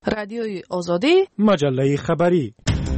رادیوی آزادی، مجله خبری.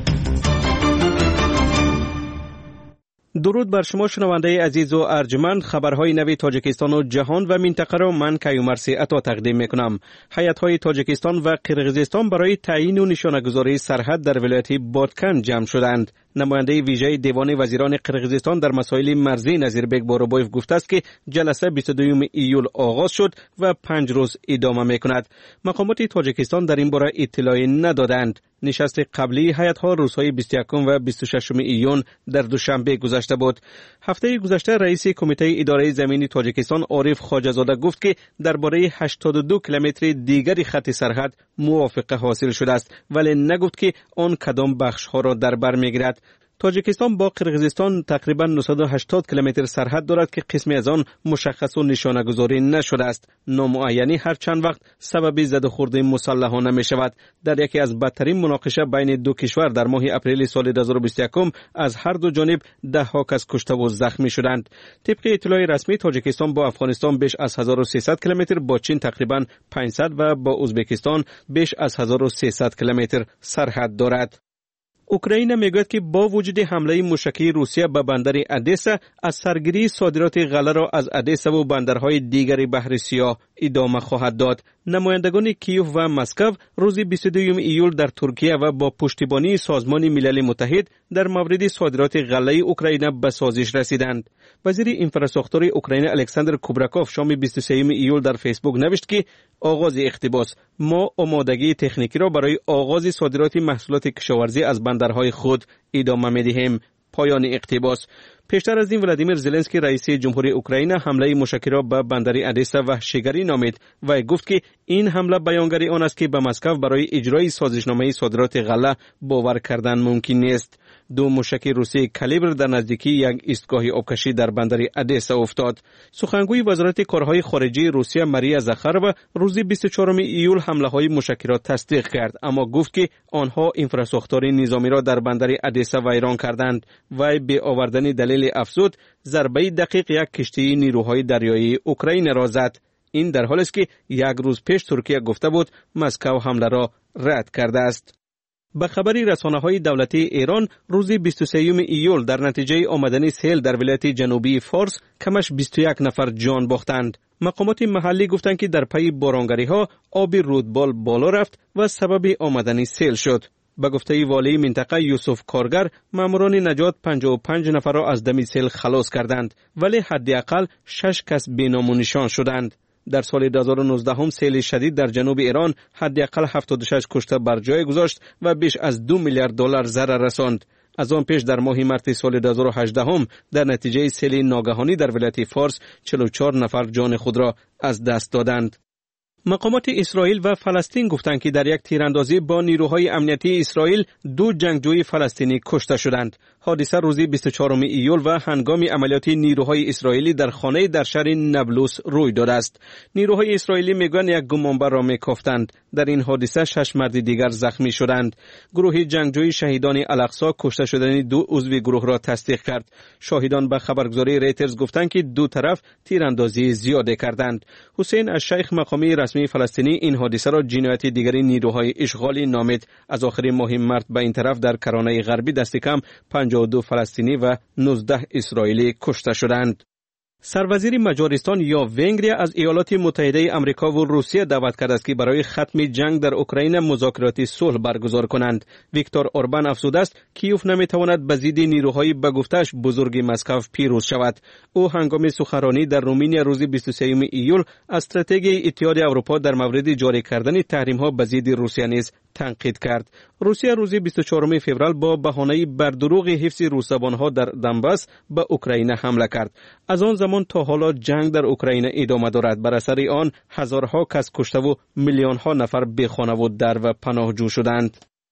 درود بر شما شنونده عزیز و ارجمند. خبرهای نوی تاجیکستان و جهان و منطقه را من کیومرثی عطا تقدیم میکنم. هیئت‌های تاجیکستان و قرقیزستان برای تعیین و نشانه‌گذاری سرحد در ولایت بادکن جمع شدند. نماینده ویژه دیوان وزیران قرقیزستان در مسائل مرزی نظیربک باروبایف گفته است که جلسه 22 ایول آغاز شد و 5 روز ادامه میکند. مقامات تاجیکستان در این باره اطلاعی ندادند. نشست قبلی هیئت‌ها روزهای 21 و 26 ایون در دوشنبه گذشته بود. هفته گذشته رئیس کمیته اداره زمینی تاجیکستان عارف خواجه‌زاده گفت که درباره 82 کیلومتر دیگر خط سرحد موافقه حاصل شده است، ولی نگفت که آن کدام بخش‌ها را در بر می‌گیرد. تاجیکستان با قرقیزستان تقریبا 980 کیلومتر سرحد دارد که قسمی از آن مشخص و نشانه‌گذاری نشده است. نامعینی هر چند وقت سبب زده‌خوردی مسلحانه می شود. در یکی از بدترین مناقشه بین دو کشور در ماه اپریل سال 2021 از هر دو جانب ده‌ها کس کشته و زخمی شدند. طبق اطلاع رسمی تاجیکستان با افغانستان بیش از 1300 کیلومتر، با چین تقریبا 500 و با ازبکستان بیش از 1300 کیلومتر سرحد دارد. اوکراین میگوید که با وجود حمله موشکی روسیه به بندر ادسا، از سرگیری صادرات غله را از ادسا و بندرهای دیگر بحر سیاه ادامه خواهد داد. نمایندگان کیوف و مسکو روز 22 ایول در ترکیه و با پشتیبانی سازمان ملل متحد در مورد صادرات غله اوکراین به سازش رسیدند. وزیر انفراستراکتور اوکراین الکساندر کوبراکوف شام 23 ایول در فیسبوک نوشت که آغاز اقتباس: ما آمادگی تکنیکی را برای آغاز صادرات محصولات کشاورزی از بندرهای خود ادامه می‌دهیم. پایان اقتباس. پیشتر از این ولادیمیر زلنسکی رئیس جمهوری اوکراین حمله موشکی را به بندر ادسا وحشیگری نامید و گفت که این حمله بیانگری آن است که به مسکو برای اجرای سازشنامه صادرات غله باور کردن ممکن نیست. دو موشک روسی کالیبر در نزدیکی یک ایستگاه آبکشی در بندر ادسا افتاد. سخنگوی وزارت کارهای خارجه روسیه ماریا زاخاروا روز 24 ایول حمله‌های موشکی را تصدیق کرد، اما گفت که آنها انفراستراکتور نظامی را در بندر ادسا ویران کردند. وی به آوردن دلیل افزود ضربه دقیق یک کشتی نیروهای دریایی اوکراین را زد. این در حالی است که یک روز پیش ترکیه گفته بود مسکو حمله را رد کرده است. به خبری رسانه‌های دولتی ایران روز 23 ایول در نتیجه آمدن سیل در ولایت جنوبی فارس کمش 21 نفر جان باختند. مقامات محلی گفتند که در پی بارانگری‌ها آب رودبال بالا رفت و سبب آمدن سیل شد. به گفته والی منطقه یوسف کارگر، ماموران نجات 55 نفر را از دم سیل خلاص کردند، ولی حداقل 6 کس بی‌نام و نشان شدند. در سال 2019 هم سیل شدید در جنوب ایران حداقل 76 کشته بر جای گذاشت و بیش از 2 میلیارد دلار ضرر رساند. از آن پیش در ماه مارس سال 2018 هم در نتیجه سیل ناگهانی در ولایت فارس 44 نفر جان خود را از دست دادند. مقامات اسرائیل و فلسطین گفتند که در یک تیراندازی با نیروهای امنیتی اسرائیل 2 جنگجوی فلسطینی کشته شدند. حادثه روز 24 ایول و هنگام عملیات نیروهای اسرائیلی در خانه در شهر نابلس روی داده است. نیروهای اسرائیلی میگویند یک گمانبر را میکافتند. در این حادثه 6 مرد دیگر زخمی شدند. گروه جنگجوی شهیدان الاقصی کشته شدن 2 عضو گروه را تصدیق کرد. شاهدان به خبرگزاری ریترز گفتند که دو طرف تیراندازی زیاده کردند. حسین الشیخ مقامی رسمی فلسطینی این حادثه را جنایت دیگری نیروهای اشغالی نامید. از آخر ماه مارس به این طرف در کرانه غربی دست کم 52 فلسطینی و 19 اسرائیلی کشته شدند. سروزیر مجارستان یا ونگریا از ایالات متحده آمریکا و روسیه دعوت کرده است که برای ختم جنگ در اوکراین مذاکرات صلح برگزار کنند. ویکتور اوربان افزوده است کیوف نمیتواند به ضد نیروهای به گفتش بزرگ مسکو پیروز شود. او هنگام سخنرانی در رومانیا روز 23 ایول استراتژی اتحاد اروپا در مورد جاری کردن تحریم‌ها به ضد روسیه نیز تنقید کرد. روسیه روز 24 فوریه با بهانه بر دروغ حفظ روس‌زبان‌ها در دنباس به اوکراین حمله کرد. از آن زمان تا حالا جنگ در اوکراین ادامه دارد. بر اثر آن هزارها کس کشته و میلیون‌ها نفر بی‌خانه و در و پناهجو شدند.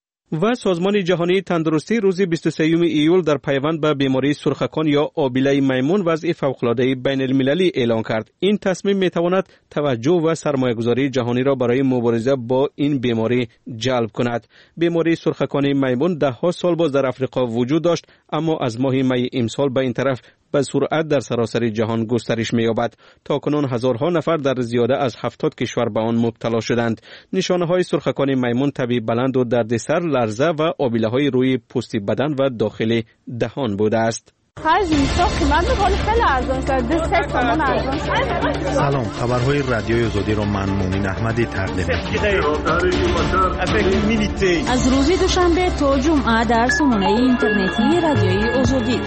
و سازمان جهانی تندرستی روز 23 ایول در پیوند به بیماری سرخکان یا آبیله میمون وضع فوق‌العاده بین المللی اعلان کرد. این تصمیم میتواند توجه و سرمایه‌گذاری جهانی را برای مبارزه با این بیماری جلب کند. بیماری سرخکان میمون 10 سال باز در افریقا وجود داشت، اما از ماه می امسال به این طرف به سرعت در سراسر جهان گسترش می‌یابد. تاکنون هزارها نفر در زیاده از 70 کشور به آن مبتلا شدند. نشانه‌های سرخکان میمون، تبی بلند و دردسر، لرزه و آبیله‌های روی پوست بدن و داخل دهان بوده است. سلام، خبرهای رادیوی آزادی را من مومن احمدی تقدیم می‌کنم. از روز دوشنبه تا جمعه در سامانه اینترنتی رادیوی آزادی.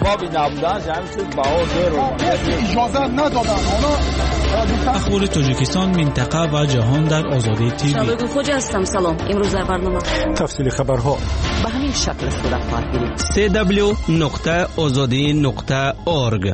اخبار تاجیکستان، منطقه و جهان در آزادی تیوی. شباب خوش هستم. سلام. امروز در برنامه تفصیل خبرها به همین شکل صورت خواهد گرفت. www.azadi.org.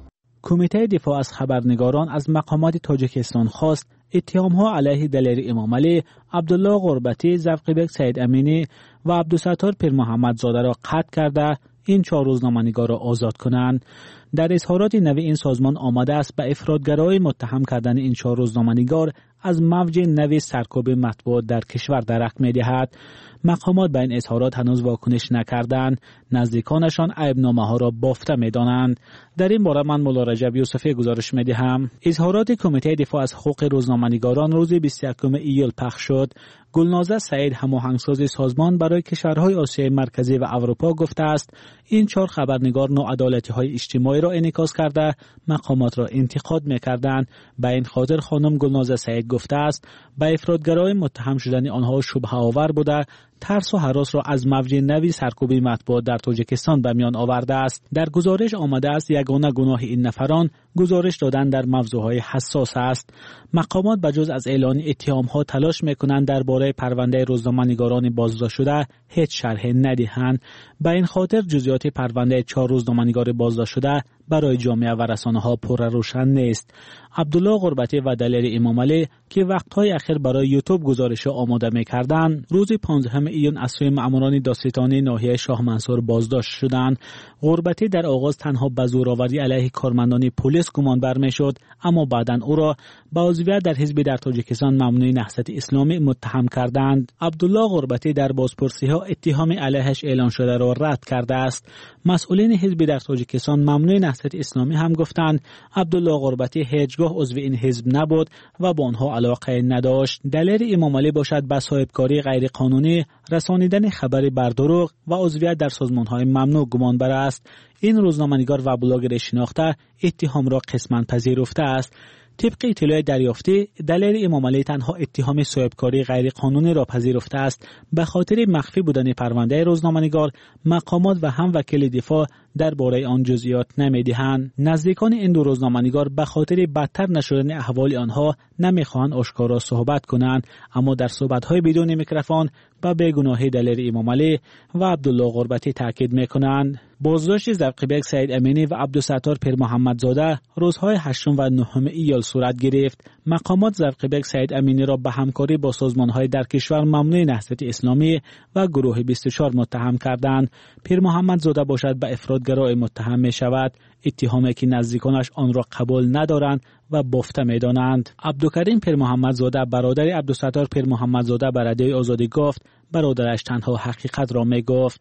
کمیته دفاع از خبرنگاران از مقامات تاجیکستان خواست اتهام‌ها علیه دلیر امامعلی، عبدالله غربتی، زرقیبک سید امینی و عبدالستار پیر محمد زاده را قطع کرده این 4 روزنامه‌نگار را آزاد کنند. در اظهارات نوی این سازمان آمده است به افراطگرای متهم کردن این 4 روزنامه‌نگار از موج نوی سرکوب مطبوعات در کشور درک می‌دهد. مقامات به این اظهارات هنوز واکنش نکردند. نزدیکانشان عیب‌نامه‌ها را بافته می‌دانند. در این باره من مولا رجب یوسفی گزارش می‌دهم. اظهارات کمیته دفاع از حقوق روزنامه‌نگاران روز 21 ایول پخش شد. گلنازه سعید، هماهنگساز سازمان برای کشورهای آسیای مرکزی و اروپا، گفته است این 4 خبرنگار ناعدالتی‌های اجتماعی را انعکاس کرده مقامات را انتقاد می‌کردند. به این خاطر خانم گلنازه سعید گفته است به افراطگرای متهم شدن آنها شبهه آور بوده ترس و هراس را از موج نوی سرکوب مطبوعات در تاجیکستان به میان آورده است. در گزارش آمده است یگانه گناه این نفران گزارش دادن در موضوعهای حساس است. مقامات بجز از اعلان اتهام‌ها تلاش می‌کنند درباره پرونده روزنامه‌نگاران بازداشت شده هیچ شرح ندهند. به این خاطر جزئیات پرونده 4 روزنامه‌نگار بازداشت شده برای جامعه و رسانه‌ها پر روشن نیست. عبدالله غربتی و دلیر امامعلی که وقت‌های اخیر برای یوتیوب گزارش آماده می‌کردند، روز 15 ایون از سوی مأموران دادستانی ناحیه شاه منصور بازداشت شدند. غربتی در آغاز تنها به زورآوری علیه کارمندان پلیس گمانبر می‌شد، اما بعداً او را به عضویت در حزب در تاجیکستان ممنوع نهضت اسلامی متهم کردند. عبدالله غربتی در بازپرسی‌ها اتهام علیهش اعلان شده را رد کرده است. مسئولین حزب در تاجیکستان ممنوع نهضت اسلامی هم گفتند عبدالله غربتی هیچگاه عضو این حزب نبود و با آنها علاقه نداشت. دلیل امامعلی باشد به صاحبکاری غیرقانونی، رسانیدن خبری بر دروغ و عضویت در سازمان‌های ممنوع گمانبر است. این روزنامه‌نگار و بلاگر شناخته اتهام را قسماً پذیرفته است. طبق اطلاع دریافتی، دلیر امامعلی تنها اتهام صاحبکاری غیرقانونی را پذیرفته است. به خاطر مخفی بودن پرونده روزنامه‌نگار، مقامات و هم وکیل دفاع درباره آن جزئیات نمی‌دهند. نزدیکان این 2 روزنامه‌نگار به خاطر بدتر نشدن احوال آنها نمی‌خواهند آشکارا صحبت کنند، اما در صحبت‌های بدون میکروفون به بیگناهی دلیر امامعلی و عبدالله غربتی تاکید می‌کنند. بازداشت زرقیبک سید امینی و عبدالستار پیر محمد زاده روزهای 8 و 9 ایول صورت گرفت. مقامات زرقیبک سید امینی را به همکاری با سازمان‌های در کشور ممنوع نهضت اسلامی و گروه 24 متهم کردند. پیر محمد زاده باشد به افراطگرای متهم می شود، اتهامی که نزدیکانش آن را قبول ندارند و بافته می دانند. عبدالکریم پیر محمد زاده برادر عبدالستار پیر محمد زاده به رادیوی آزادی گفت برادرش تنها حقیقت را می گفت.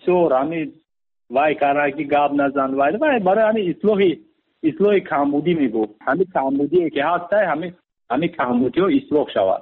وای کارکی گاب نزن وای برای همین اصلاحی کمبودی میگفت. همین کمبودی که هست همین کمبودی رو اصلاح شود.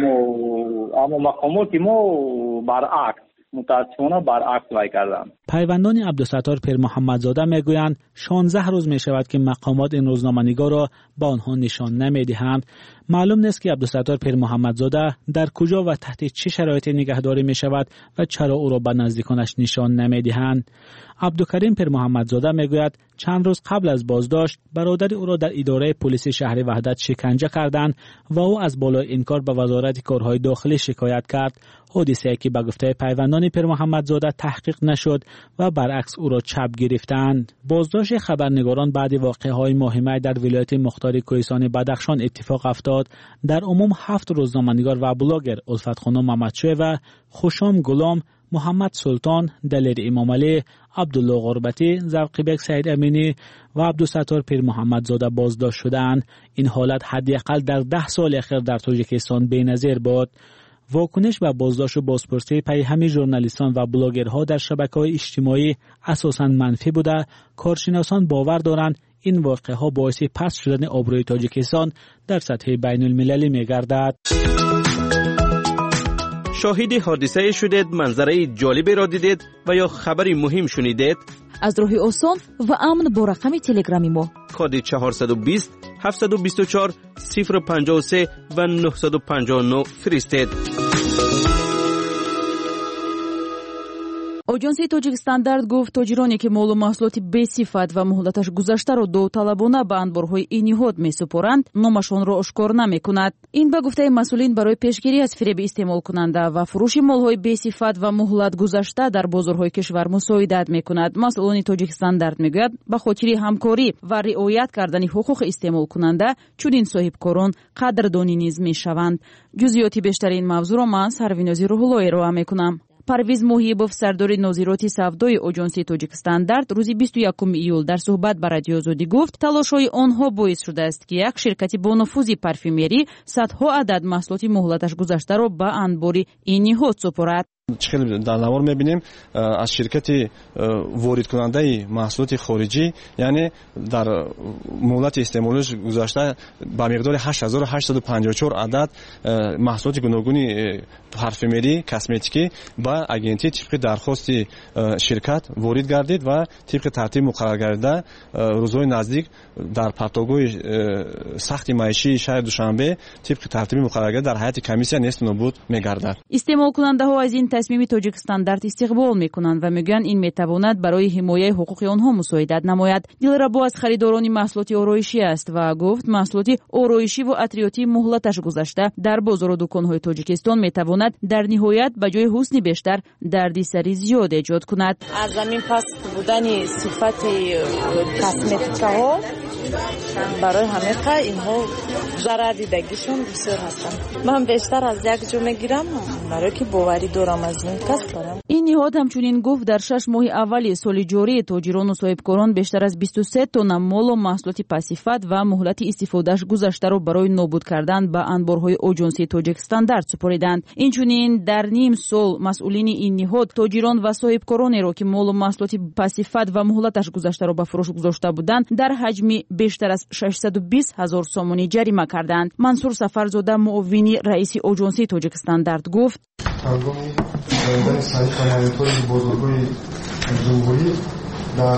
اما مقامات ما برعکس، متاسفانه برعکس وای کردن. پیوندان عبدالستار پیر محمد زاده میگویند 16 روز می شود که مقامات این روزنامه‌نگار را به آنها نشان نمیدهند. معلوم نیست که عبدالستار پیر محمد زاده در کجا و تحت چه شرایطی نگهداری می شود و چرا او را به نزدیکانش نشان نمیدهند. عبدالکریم پیر محمد زاده میگوید چند روز قبل از بازداشت برادر او را در اداره پلیس شهر وحدت شکنجه کردند و او از بالای انکار به وزارت کارهای داخلی شکایت کرد. حادثه‌ای که به گفته پیوندان پیر محمد زاده تحقیق نشد و برعکس او را چپ گرفتند. بازداشت خبرنگاران بعد واقعه‌های مهمی در ولایت مختار کوهستان بدخشان اتفاق افتاد. در عموم 7 روزنامه‌نگار و بلاگر الفت خانم محمدشاه و خوشام غلام، محمد سلطان، دلیر امامعلی، عبدالله غربتی، زرقیبک سید امینی و عبدالستار پیر محمد زاده بازداشت شدند. این حالت حداقل در 10 سال اخیر در تاجیکستان بی‌نظیر بود. واکنش و بازداشت و بازپرسی پی همه ژورنالیستان و بلاگرها در شبکه‌های اجتماعی اساساً منفی بوده، کارشناسان باور دارند این واقعه‌ها باعث پست شدن آبروی تاجیکستان در سطح بین المللی می‌گردد. شاهد حادثه شدید، منظره جالبی را دیدید و یا خبری مهم شنیدید؟ از راه آسان و امن با رقم تلگرامی ما کد 420 724 053 و 959 فرستید. اجنسی توجیکستاندارد گفت تاجرانی که مال و محصولات بی‌صفت و مهلتش گذشته را داوطلبانه به انبارهای این نهاد می‌سپارند، نامشان را آشکار نمی‌کند. این به گفته مسئولین برای پیشگیری از فریب استعمال کننده و فروش مال‌های بی‌صفت و مهلت گذشته در بازارهای کشور مساعدت می‌کند. مسئولان توجیکستاندارد می‌گویند به خاطر همکاری و رعایت کردن حقوق استعمال کننده چنین صاحبکاران قدردانی نیز می‌شوند. جزئیات بیشتر این موضوع را من سروینازی روح‌اللهی ارائه می‌کنم. پرویز محیبوف سردار نظارت سودای اجنسی توجیکستاندارد روز 21 ایول در صحبت با رادیو آزادی گفت تلاش‌های آنها باعث شده است که یک شرکت با نفوذ پارفیمری صدها عدد محصولات مهلتش گذشته را به انبار این نهاد سپارد. خیلی در نوار می‌بینیم از شرکت وارد کننده محصولات خارجی، یعنی در مهلت استعمالش گذشته با مقدار 8854 عدد محصولات گوناگون پارفیمری کسمتیکی با اجنسی طبق درخواست شرکت وارد گردید و طبق ترتیب مقرر گردیده روزهای نزدیک در پرتگاه سخت معیشی شهر دوشنبه طبق ترتیب مقرر گردیده در هیئت کمیسیون نیست نابود می‌گردد. استعمال کننده ها از این تصمیم توجیکستاندارد استقبال میکنند و میگویند این میتواند برای حمایت حقوق آنها مساعدت نماید. دلربا از خریداران محصولات آرایشی است و گفت محصولات آرایشی و عطریاتی مهلتش گذشته در بازار و دکان‌های تاجیکستان میتواند در نهایت به جای حسن بیشتر دردسری زیاد ایجاد کند. از زمین پست بودن صفت کسمتیک‌ها برای همه اینها ضرر دیدگیشون بسیار هستند. من بیشتر از یک جو میگیرم برای که باوری دارم از این کسب دارم. این نهاد همچنین گفت در 6 ماه اول سال جاری تاجران و صاحبکاران بیشتر از 23 تن مال و محصولات پاسیفت و مهلت استفادهش گذشته را برای نابود کردن به انبارهای اجنسی توجیکستاندارد سپردند. اینچنین در نیم سال مسئولین این نهاد تاجران و صاحبکارانی را که مال و محصولات پاسیفت و مهلتش گذشته را به فروش گذاشته بودند در حجم بیشتر از 620,000 سومانی جریمه کردند. منصور سفرزاده معاون رئیس اجنسی توجیکستاندارد گفت در صحیح بزرگوی جمهوری در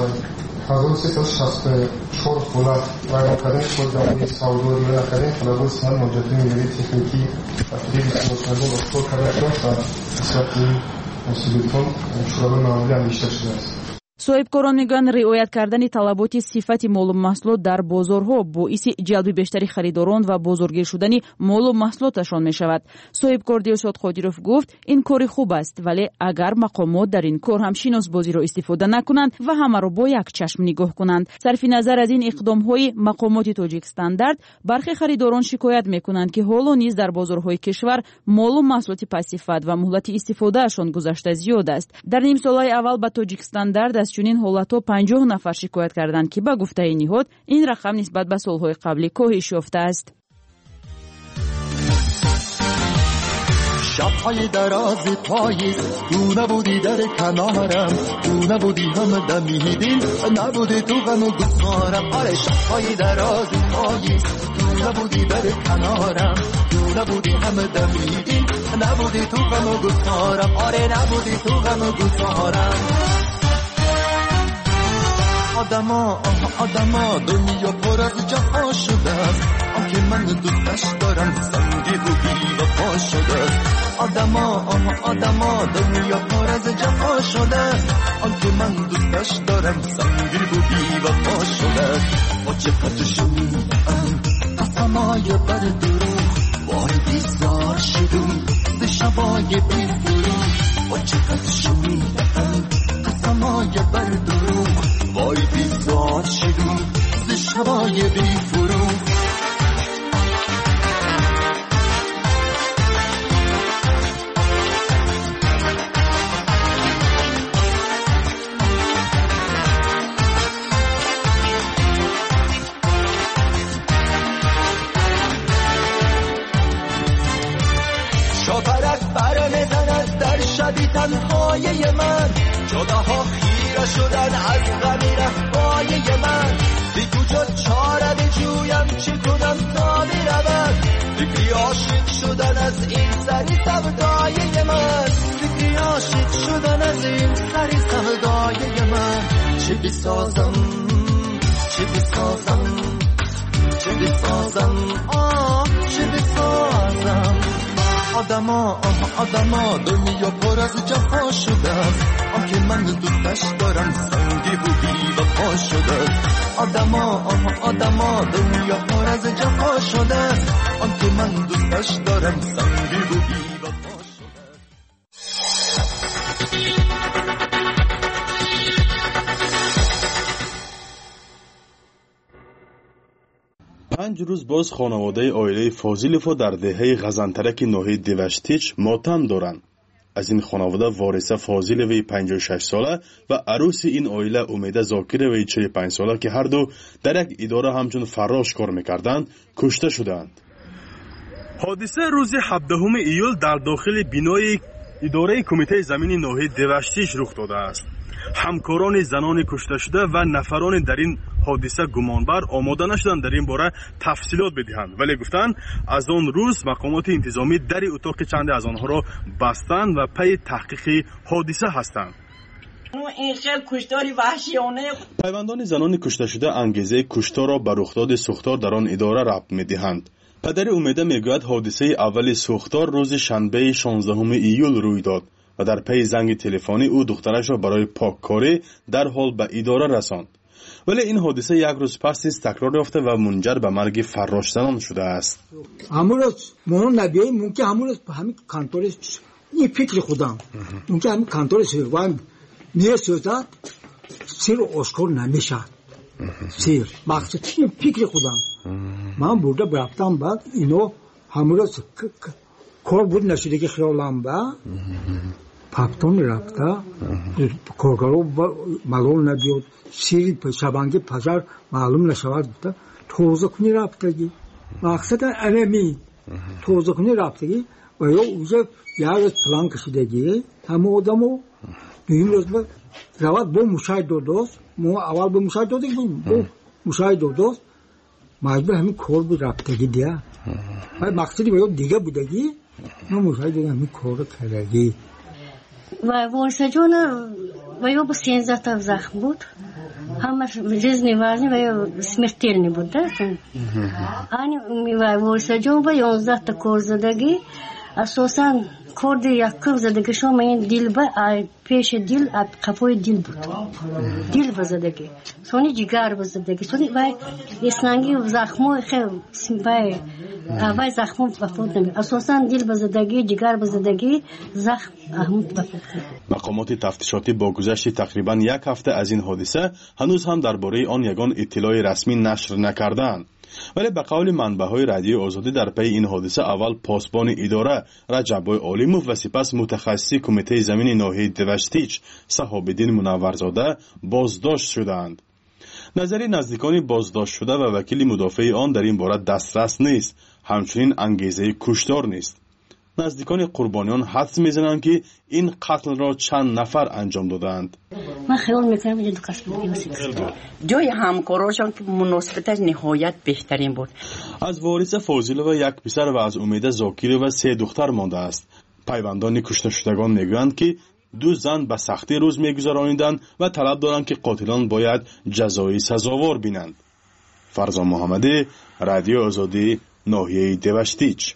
1364 خلال و کردن خود در سعودی و کردن خلال سال مجدد می‌بینید تکنیکی تفریح مستقیم اصول کردن و ساعتی مسئولیتون شورای معامله هم بیشتر شده است. صاحبکاران میگویند رعایت کردن طلبات صفت مال و محصولات در بازارها باعث جلب بیشتری خریداران و بازارگیر شدن مال و محصولاتشان می شود. صاحبکار دیلشاد قادیروف گفت این کاری خوب است، ولی اگر مقامات در این کار هم شناسبازی را استفاده نکنند و همه را با یک چشم نگاه کنند. صرف نظر از این اقدام های مقامات توجیکستاندارد برخی خریداران شکایت میکنند که حالا نیز در بازارهای کشور مال و محصولات پاسیفت و مهلت استفادهشان گذشته زیاد است. در نیم سالهای اول به توجیکستاندارد از چنین حالت‌ها 50 نفر شکایت کردند که به گفته این نهاد این رقم نسبت به سال‌های قبلی کاهش یافته است. شب‌های دراز پاییز تو نبودی در کنارم، تو نبودی هم دمیدین، نبودی تو غم و گسارم. آره شب‌های دراز پاییز تو نبودی در کنارم، تو نبودی هم دمیدین، نبودی تو غم و گسارم. آره نبودی تو غم و گسارم. آدما دنیا پر از جفا شده است، آنکه من دوستش دارم سنگی بودی و پا شده است. آدما دنیا پر از جفا شده است، آنکه من دوستش دارم سنگی بودی و پا شده است. با چقدر شنیدم قسمای بر دروغ، وای بیزار شدم ز شبای بی فروغ. با چقدر شنیدم قسمای بر دروغ، وای بیزار شدم ز شبای بی فروغ. شاپرک تنهای من، جداها خیره شدن از غمی رفای من. بی کجا چاره بجویم چه کنم تا برود، فکری عاشق شدن از این سری سودای من، فکری عاشق شدن از این سری سودای من. چه بسازم چه بسازم چه بسازم چه بسازم. آدما دنیا پر از جفا شده است، آنکه من دوستش دارم سنگی و بی وفا شده است. آدما دنیا پر از جفا شده است، آنکه من دوستش دارم سنگی و بی وفا شده است. 5 روز باز خانواده عائله فاضلوف در دهه غزنترک ناحیه دیوشتیچ ماتم دارند. از این خانواده وارثه فاضلوی 56 ساله و عروس این عائله امیده زاکروی 45 ساله که هر دو در یک اداره همچون فراش کار میکردند کشته شدند. حادثه روز 17 ایول در داخل بینای اداره کمیته زمین ناحیه دیوشتیچ رخ داده است. همکاران زنان کشته شده و نفران در این حادثه گمانبر آماده نشدند در این باره تفصیلات بدهند، ولی گفتند از آن روز مقامات انتظامی در اتاق چند از آنها را بستند و پی تحقیق حادثه هستند. این خیلی کشتاری وحشیانه. پیوندان زنان کشته شده انگیزه کشتار را به رخداد سوختار در آن اداره ربط می‌دهند. پدر امیده میگوید حادثه اول سوختار روز شنبه 16 ایول روی داد و در پی زنگ تلفنی او دخترش را برای پاککاری در حال به اداره رساند. ولی این حادثه یک روز پس نیز تکرار یافته و منجر به مرگ فراش زنان شده است. همون روز مون نبیه ممکن همون روز همین کانتورش این فکر خودم ممکن همین کانتورش وان میرسد سیر آشکار نمیشه. سیر مقصد این فکر خودم من بوده برفتم بعد اینو همون روز کار بود نشده که خیالم با پاپتون رفته کارگارو معلوم نبیود سیری شبانگی پزار معلوم نشود بوده توزه کنی رفتگی مقصد علمی توزه کنی رفتگی و یا اوزه یک پلان کشیدگی همه آدمو دویم روز رواد با مشاهد دوست ما اول با مشاهد دادیم با مشاهد دوست مجبور همین کار بود رفتگی دیا و مقصدی باید دیگه بودگی ما مشاهد دیگه همین کار کردگی و ورسجون و یا با 13 تا زخم بود همش جزنی وزنی و یا سمرتیلنی بود و ورسجون با 11 تا کار زدگی اساساً کورد یکم زدگی شما این دیل با پیش دیل قفوی دیل بود دیل بزدگی سونی جگر بزدگی سونی وای اسنانگی و زخمو خیلی وای زخمو بفوت نمی اساساً دیل بزدگی جگر بزدگی زخم احمد بفوت. مقامات تفتیشاتی با گذشت تقریباً یک هفته از این حادثه هنوز هم درباره آن یگان اطلاع رسمی نشر نکردند. ولی به قول منبع‌های رادیو آزادی در پی این حادثه اول پاسبان اداره رجبای عالیموف و سپس متخصص کمیته زمین ناحیه دیوشتیچ صحاب‌الدین منورزاده بازداشت شدند. نظری نزدیکان بازداشت شده و وکیل مدافع آن در این باره دسترس نیست، همچنین انگیزه کشتار نیست. نزدیکان قربانیان حدس میزنند که این قتل را چند نفر انجام دادند. من خیال میکنم این دو قسم جای همکاراشان که مناسبتش نهایت بهترین بود. از وارث فاضلوف یک پسر و از امیده زاکروف 3 دختر مانده است. پیوندان کشته شدگان میگویند که 2 زن به سختی روز میگذرانیدند و طلب دارند که قاتلان باید جزای سزاوار بینند. فرزان محمدی، رادیو آزادی، ناحیه دیوشتیچ.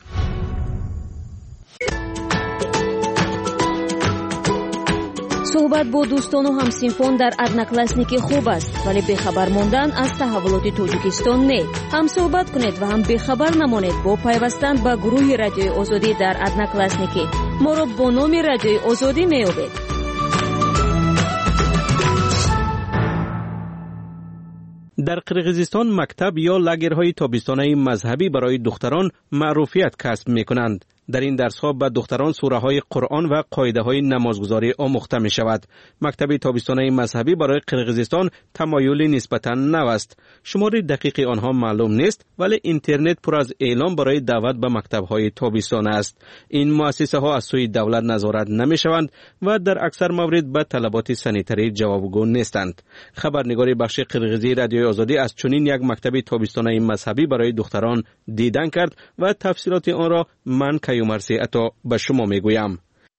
صحبت با دوستان و همسینفان در одноклассники خوب است، ولی بخبر ماندن از تحولات تاجیکستان نه. هم صحبت کنید و هم بخبر نمانید با پیوستن به گروه رادیوی آزادی در одноклассники. ما را با نام رادیوی آزادی میابید. در قرقیزستان مکتب یا لاگرهای تابستانه مذهبی برای دختران معروفیت کسب می‌کنند. در این درس‌ها به دختران سوره‌های قرآن و قاعده‌های نمازگزاری آموخته می‌شود. مکتب تابستانه مذهبی برای قرقیزستان تمایلی نسبتاً نو است. شمار دقیق آنها معلوم نیست، ولی اینترنت پر از اعلام برای دعوت به مکتب‌های تابستانه است. این مؤسسه‌ها از سوی دولت نظارت نمی‌شوند و در اکثر موارد به طلبات سانیتری جوابگو نیستند. خبرنگار بخش قرقیزی رادیوی آزادی از چنین یک مکتب تابستانه مذهبی برای دختران دیدن کرد و تفصیلات آن را من کیومرثی عطا به شما میگویم.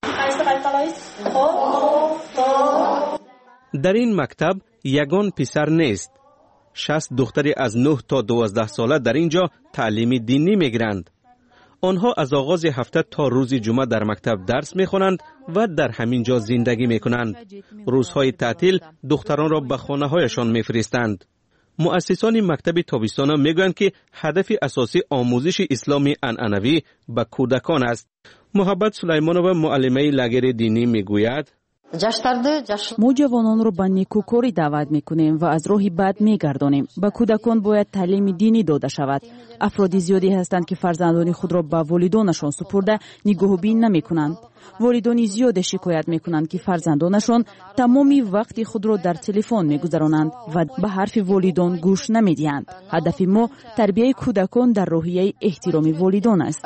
در این مکتب یگان پسر نیست. 60 دختری از 9 تا 12 ساله در اینجا تعلیم دینی میگیرند. آنها از آغاز هفته تا روز جمعه در مکتب درس میخوانند و در همین جا زندگی میکنند. روزهای تعطیل دختران را به خانه هایشان میفرستند. مؤسسان مکتب تابستانه میگویند که هدف اساسی آموزش اسلامی عنعنوی به کودکان است. محبت سلیمانова معلمه لاگر دینی میگوید: ما جوانان را به نیکوکاری دعوت میکنیم و از راهی بد میگردانیم. به کودکان باید تعلیم دینی داده شود. افرادی زیادی هستند که فرزندان خود را به والدانشان سپرده نگاهبین نمیکنند. والدان زیاد شکایت میکنند که فرزندانشان تمامی وقت خود را در تلفن میگذرانند و به حرف والدان گوش نمیدهند. هدف ما تربیت کودکان در راهیه احترام والدان است.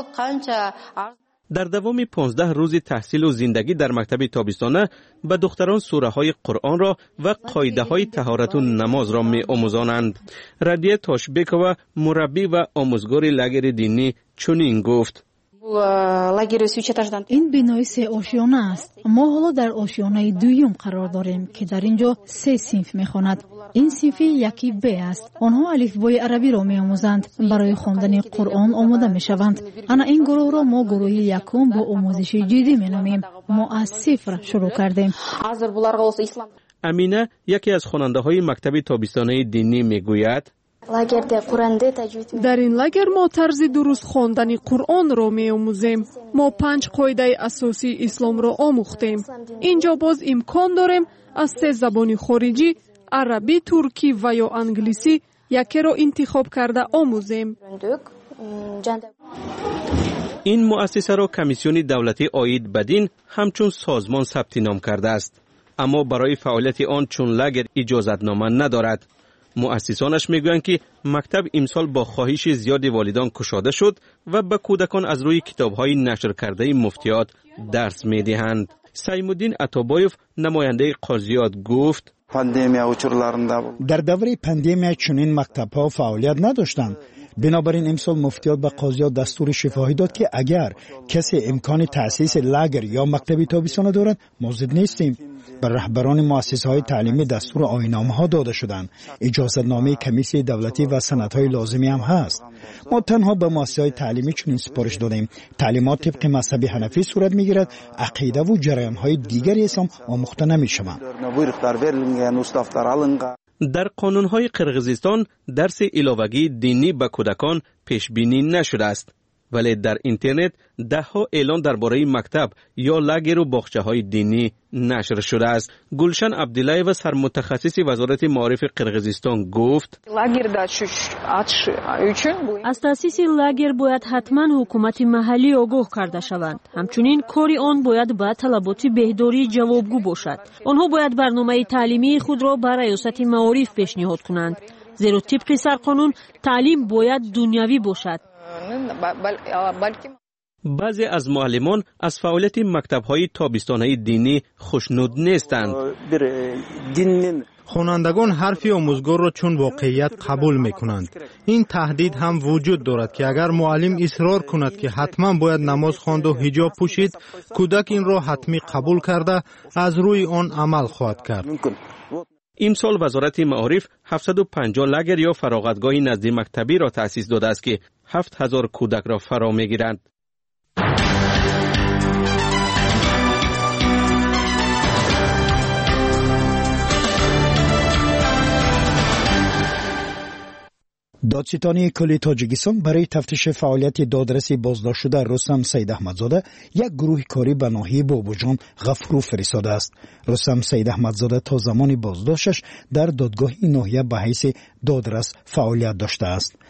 در دوام 15 روز تحصیل و زندگی در مکتب تابستانه به دختران سوره های قرآن را و قاعده های طهارت و نماز را می آموزانند. رادیه تاشبکова مربی و آموزگار لاگر دینی چنین گفت: این بینای 3 آشیانه است. ما حالا در آشیانه دویم قرار داریم که در اینجا 3 صنف میخواند. این صنف یکی ب است. آنها الفبای عربی را میآموزند. برای خواندن قرآن آماده میشوند. انا این گروه را ما گروه یکم با آموزش جدی مینامیم. ما از صفر شروع کردیم. امینه یکی از خواننده های مکتب تابستانه دینی میگوید: در این لاگر ما طرز درست خواندن قرآن را می آموزیم. ما 5 قاعده اساسی اسلام را آموختیم. اینجا باز امکان داریم از 3 زبان خارجی، عربی، ترکی و یا انگلیسی یکی را انتخاب کرده آموزیم. این مؤسسه را کمیسیون دولتی عاید به دین همچون سازمان ثبت نام کرده است، اما برای فعالیت آن چون لاگر اجازتنامه ندارد. مؤسسانش میگویند که مکتب امسال با خواهش زیاد والدان گشاده شد و به کودکان از روی کتاب‌های نشر کرده مفتیات درس میدهند. سیمودین عطابایف نماینده قاضیات گفت: در دوره پاندemia چنین مکتب‌ها فعالیت نداشتند. بنابراین امسال مفتیات به قاضیات دستور شفاهی داد که اگر کسی امکان تأسیس لاگر یا مکتب تابستانه دارد ما ضد نیستیم. به رهبران مؤسسه‌های تعلیمی دستور آیین‌نامه‌ها داده شدند. اجازتنامه کمیسیون دولتی و سندهای لازمی هم هست. ما تنها به مؤسسه‌های تعلیمی چنین سپارش دادیم: تعلیمات طبق مذهب حنفی صورت می‌گیرد، عقیده و جریان‌های دیگری اسلام آموخته نمی‌شوند. در قانون‌های قرقیزستان درس علاوگی دینی به کودکان پیش بینی نشده است، ولی در اینترنت ده‌ها اعلان درباره مکتب یا لاگر و باغچه‌های دینی نشر شده است. گلشن عبداللهیوا سرمتخصص وزارت معارف قرقیزستان گفت: از تأسیس لاگر باید حتما حکومت محلی آگاه کرده شوند. همچنین کاری آن باید به طلبات بهداری جوابگو باشد. آنها باید برنامه تعلیمی خود را برای ریاست معارف پیشنهاد کنند، زیرا طبق سرقانون تعلیم باید دنیوی باشد. بعضی از معلمان از فعالیت مکتب‌های تابستانه دینی خوشنود نیستند. خوانندگان حرف آموزگار را چون واقعیت قبول می‌کنند. این تهدید هم وجود دارد که اگر معلم اصرار کند که حتما باید نماز خواند و حجاب پوشید، کودک این را حتمی قبول کرده از روی آن عمل خواهد کرد. امسال وزارت معارف 750 لاگر یا فراغتگاه نزدیک مکتبی را تأسیس داده است که 7000 کودک را فرا می‌گیرند. دادستانی کلی تاجیکستان برای تفتیش فعالیت دادرسی بازداشت شده رستم سید احمدزاده یک گروه کاری به ناحیه بابوجان غفرو فرستاده است. رستم سید احمدزاده تا زمان بازداشتش در دادگاه ناحیه به حیث دادرس فعالیت داشته است.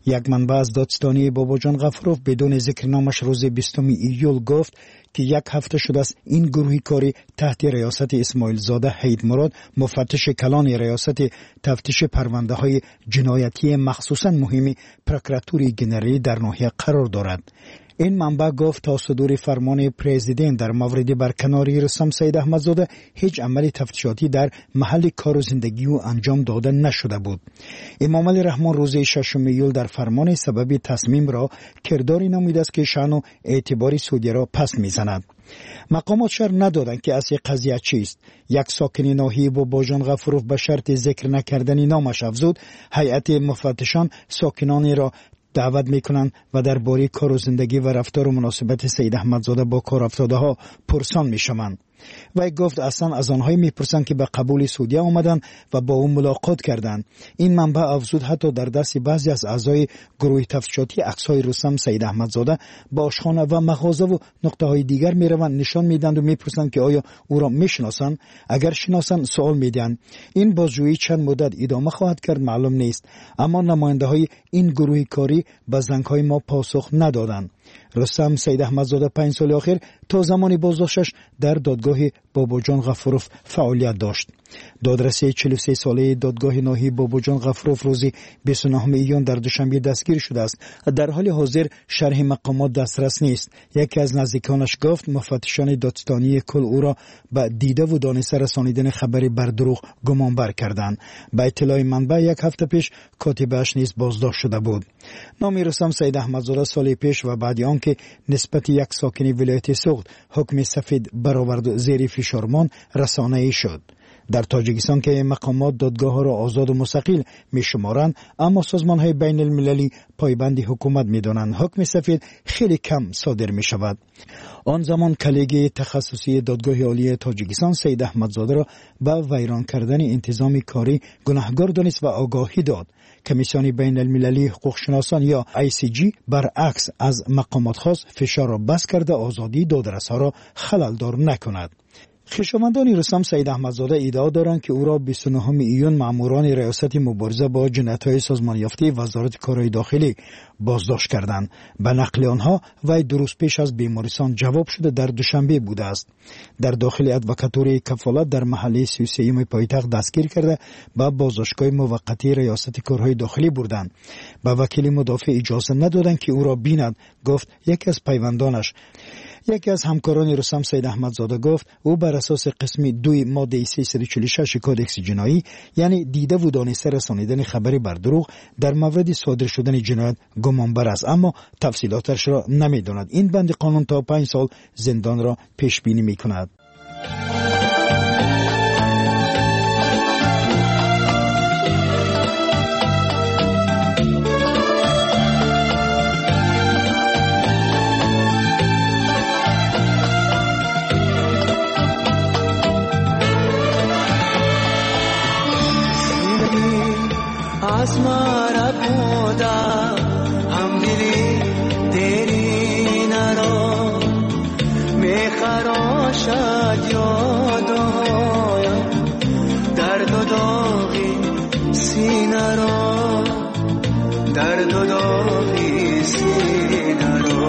یک منبع از دادستانی باباجان غفروف بدون ذکر نامش روز 20 ایول گفت که یک هفته شده است این گروه کاری تحت ریاست اسماعیل زاده حید مراد مفتش کلان ریاست تفتیش پرونده های جنایتی مخصوصا مهمی پروکراتوری جنرالی در ناحیه قرار دارد. این منبع گفت تا صدور فرمان پرزیدنت در مورد برکناری رستم سید احمدزاده هیچ عمل تفتیشاتی در محل کار و زندگی او انجام داده نشده بود. امام علی رحمان روز 6 ایول در فرمان سبب تصمیم را کرداری نموده است که شأن و اعتبار سعودیه را پس میزند. مقامات شرح ندادند که اصل قضیه چیست. یک ساکن ناحیه باباجان غفروف به شرط ذکر نکردن نامش افزود هیئت مفتشان ساکنانی را دعوت میکنند و درباره کار و زندگی و رفتار و مناسبت سید احمدزاده با کار افتاده ها پرسان میشوند. و گفت اصلا از آنهایی میپرسند که به قبول سعودیه آمدند و با او ملاقات کردند. این منبع افزود حتی در دست بعضی از اعضای گروه تفتیشاتی عکس‌های رستم سید احمدزاده با آشخانه و مغازه و نقطه‌های دیگر میروند نشان میدند و میپرسند که آیا او را میشناسند. اگر شناسند سوال میدهند. این بازجویی چند مدت ادامه خواهد کرد معلوم نیست، اما نماینده‌های این گروه کاری به زنگ‌های ما پاسخ ندادند. رستم سید احمدزاده 5 سال اخیر تا زمان بازداشتش در دادگاه باباجان غفروف فعالیت داشت. دادرسی 43 ساله دادگاه ناحیه باباجان غفروف روز 29 ایون در دوشنبه دستگیر شده است. در حال حاضر شرح مقامات دسترس نیست. یکی از نزدیکانش گفت مفتشان دادستانی کل او را به دیده و دانسته رسانیدن خبری بر دروغ گمانبر کردند. به اطلاع منبع یک هفته پیش کاتبش نیز بازداشت شده بود. نام رستم سید احمدزاده سال پیش و بعد آنکه نسبت یک ساکن ولایت سوخت حکم سفید برآورد و زیر فشارمان رسانه‌ای شد. در تاجیکستان که مقامات دادگاه ها را آزاد و مستقل می شمارند، اما سازمان های بین المللی پایبند حکومت می دانند. حکم سفید خیلی کم صادر می شود. آن زمان کلیگ تخصصی دادگاه عالی تاجیکستان سید احمدزاده را به ویران کردن انتظام کاری گناهکار دانست و آگاهی داد. کمیسیون بین المللی حقوق شناسان یا ICJ برعکس از مقامات خواست فشار را بس کرده آزادی دادرس‌ها را خلل‌دار نکند. خویشاوندان رستم سید احمدزاده ادعا دارند که او را 29 ایون ماموران ریاست مبارزه با جنایت‌های سازمان یافته وزارت کارهای داخلی بازداشت کردند. به نقل آنها وی درست پیش از بیمارستان جواب شده در دوشنبه بوده است. در داخل ادوکاتوری کفالت در محله 33 پایتخت دستگیر کرده به بازداشتگاه موقتی ریاست کارهای داخلی بردند. به وکیل مدافع اجازه ندادند که او را بیند. گفت یکی از پیوندانش. یکی از همکاران رستم سید احمدزاده گفت او بر اساس قسم 2 ماده 346 کودکس جنایی یعنی دیده و دانسته رسانیدن خبری بر دروغ در مورد صادر شدن جنایت گمانبر است، اما تفصیلاتش را نمیداند. این بند قانون تا 5 سال زندان را پیش بینی میکند. आसमां बूंदा हम दिली तेरी नरो में खरोशा जो दर्द दोगी सीनरो दर्द दोगी सीनरो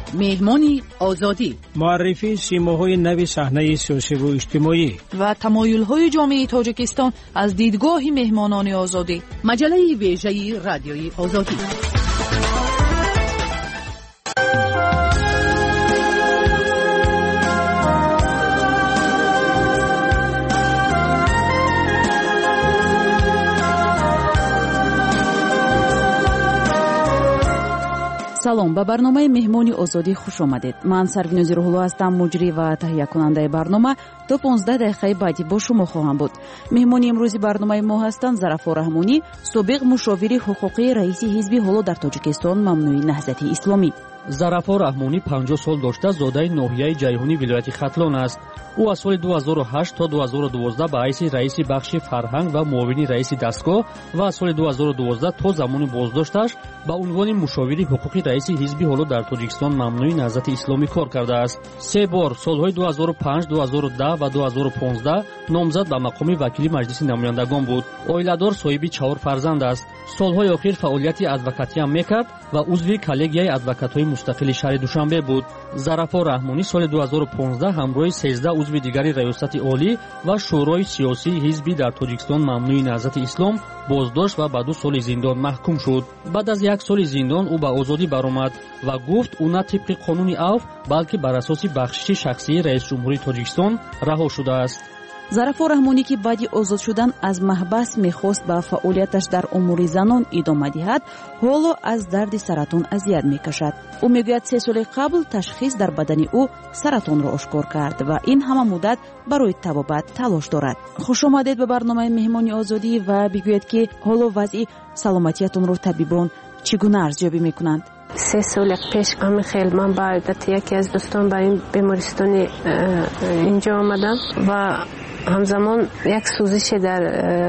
مهمانی آزادی، معرفی سیماهای نو صحنه سیاسی و اجتماعی و تمایل‌های جامعه تاجیکستان از دیدگاه مهمانان آزادی. مجله ویژه رادیوی آزادی. салом, ба барномаи меҳмони озодӣ хуш омадед. ман сарвинози рӯҳулло ҳастам, муҷрӣ ва таҳиякунандаи барнома. то 15 дақиқаи баъдӣ бо шумо хоҳам буд. меҳмони имрӯзи барномаи мо ҳастанд Зарафор Раҳмонӣ, собиқ мушовири ҳуқуқии раиси ҳизби ҳоло дар Тоҷикистон мамнӯи Наҳзати Исломӣ. Зарафор Раҳмонӣ 50 сол дошта зодаи ноҳияи Ҷайҳунӣ вилояти Хатлон аст. ӯ аз соли 2008 то 2012 ба ҳайси раиси бахши фарҳанг ва муовини раиси дастгоҳ ва аз соли 2012 то замони боздошташ ба унвони мушовири ҳуқуқи раиси ҳизби ҳоло дар Тоҷикистон мамнӯи Наҳзати Исломӣ кор кардааст. 3 бор солҳои 2005, 2010 ва 2015 номзад ба мақоми вакили маҷлиси намояндагон буд. Оиладор, соҳиби 4 фарзанд аст. солҳои охир фаъолияти адвокатиам мекард ва узви коллегияи адвокатҳои мустақили шаҳри Душанбе буд. Зарафор Раҳмонӣ соли 2015 ҳамроҳи 13 узви дигари раёсати олӣ ва шӯрои сиёсии ҳизби дар Тоҷикистон мамнӯи Наҳзати Ислом боздошт ва ба 2 соли зиндон маҳкум шуд. баъд аз 1 соли зиндон ӯ ба озодӣ баромад ва гуфт ӯ на тибқи қонуни Авф, балки бар асоси бахшиши шахсии раисҷумҳурии Тоҷикистон раҳо шудааст. Зарафор Раҳмонӣ ки баъди озод шудан аз маҳбас мехост ба фаъолияташ дар умури занон идома диҳад, ҳоло аз дарди саратон азият мекашад. ӯ мегӯяд 3 соли қабл ташхис дар бадани ӯ саратонро ошкор кард ва ин ҳама муддат барои табобат талош дорад. хушомадед ба барномаи меҳмони озодӣ ва бигӯед ки ҳоло вазъи саломатиятонро табибон чӣ гуна арзёбӣ мекунанд? 3 соли пеш амихел ман ба одати яке аз дӯстон ба ин бемористони инҷо омадам ва ҳамзамон як сӯзише дар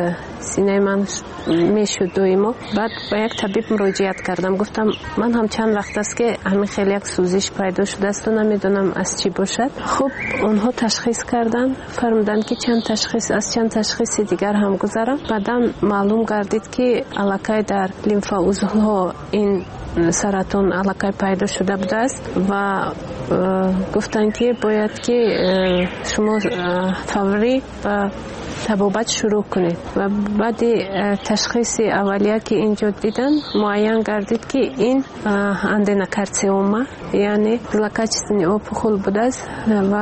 синаи ман мешуд доимо. баъд ба як табиб муроҷиат кардам, гуфтам ман ҳам чанд вақт аст ки ҳамин хел як сӯзиш пайдо шудасту намедонам аз чӣ бошад. хуб онҳо ташхис карданд, фармуданд ки аз чанд ташхиси дигар ҳам гузарам. баъдан маълум гардид ки аллакай дар лимфоузлҳо ин саратон аллакай пайдо шуда будааст ва гуфтанд ки бояд ки шумо фаврӣ ба табобат шурӯъ кунед. ва баъди ташхиси аввалия ки инҷо дидан муайян гардид ки ин аденокарциома, яъне злокачественный опухол будааст ва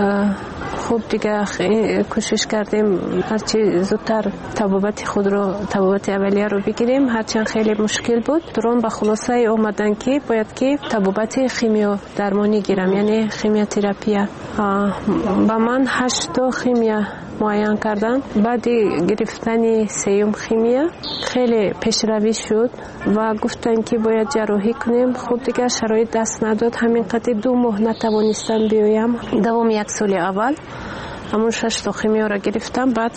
хуб дига кӯшиш кардем ҳарчи зудтар табобати аввалияро бигирем, ҳарчанд хеле мушкил буд. турон ба хулосае омадан ки бояд ки табобати химиодармонӣ гирам, яъне химиотерапия. ба ман 8 химия муайян кардан. баъди гирифтани 3 химия хеле пешравӣ шуд ва гуфтанд ки бояд ҷарроҳӣ кунем. хуб дигар шароит даст надод, ҳамин қадри 2 моҳ натавонистам биёям. давоми 1 соли аввал ҳамон 6 химиёро гирифтам, баъд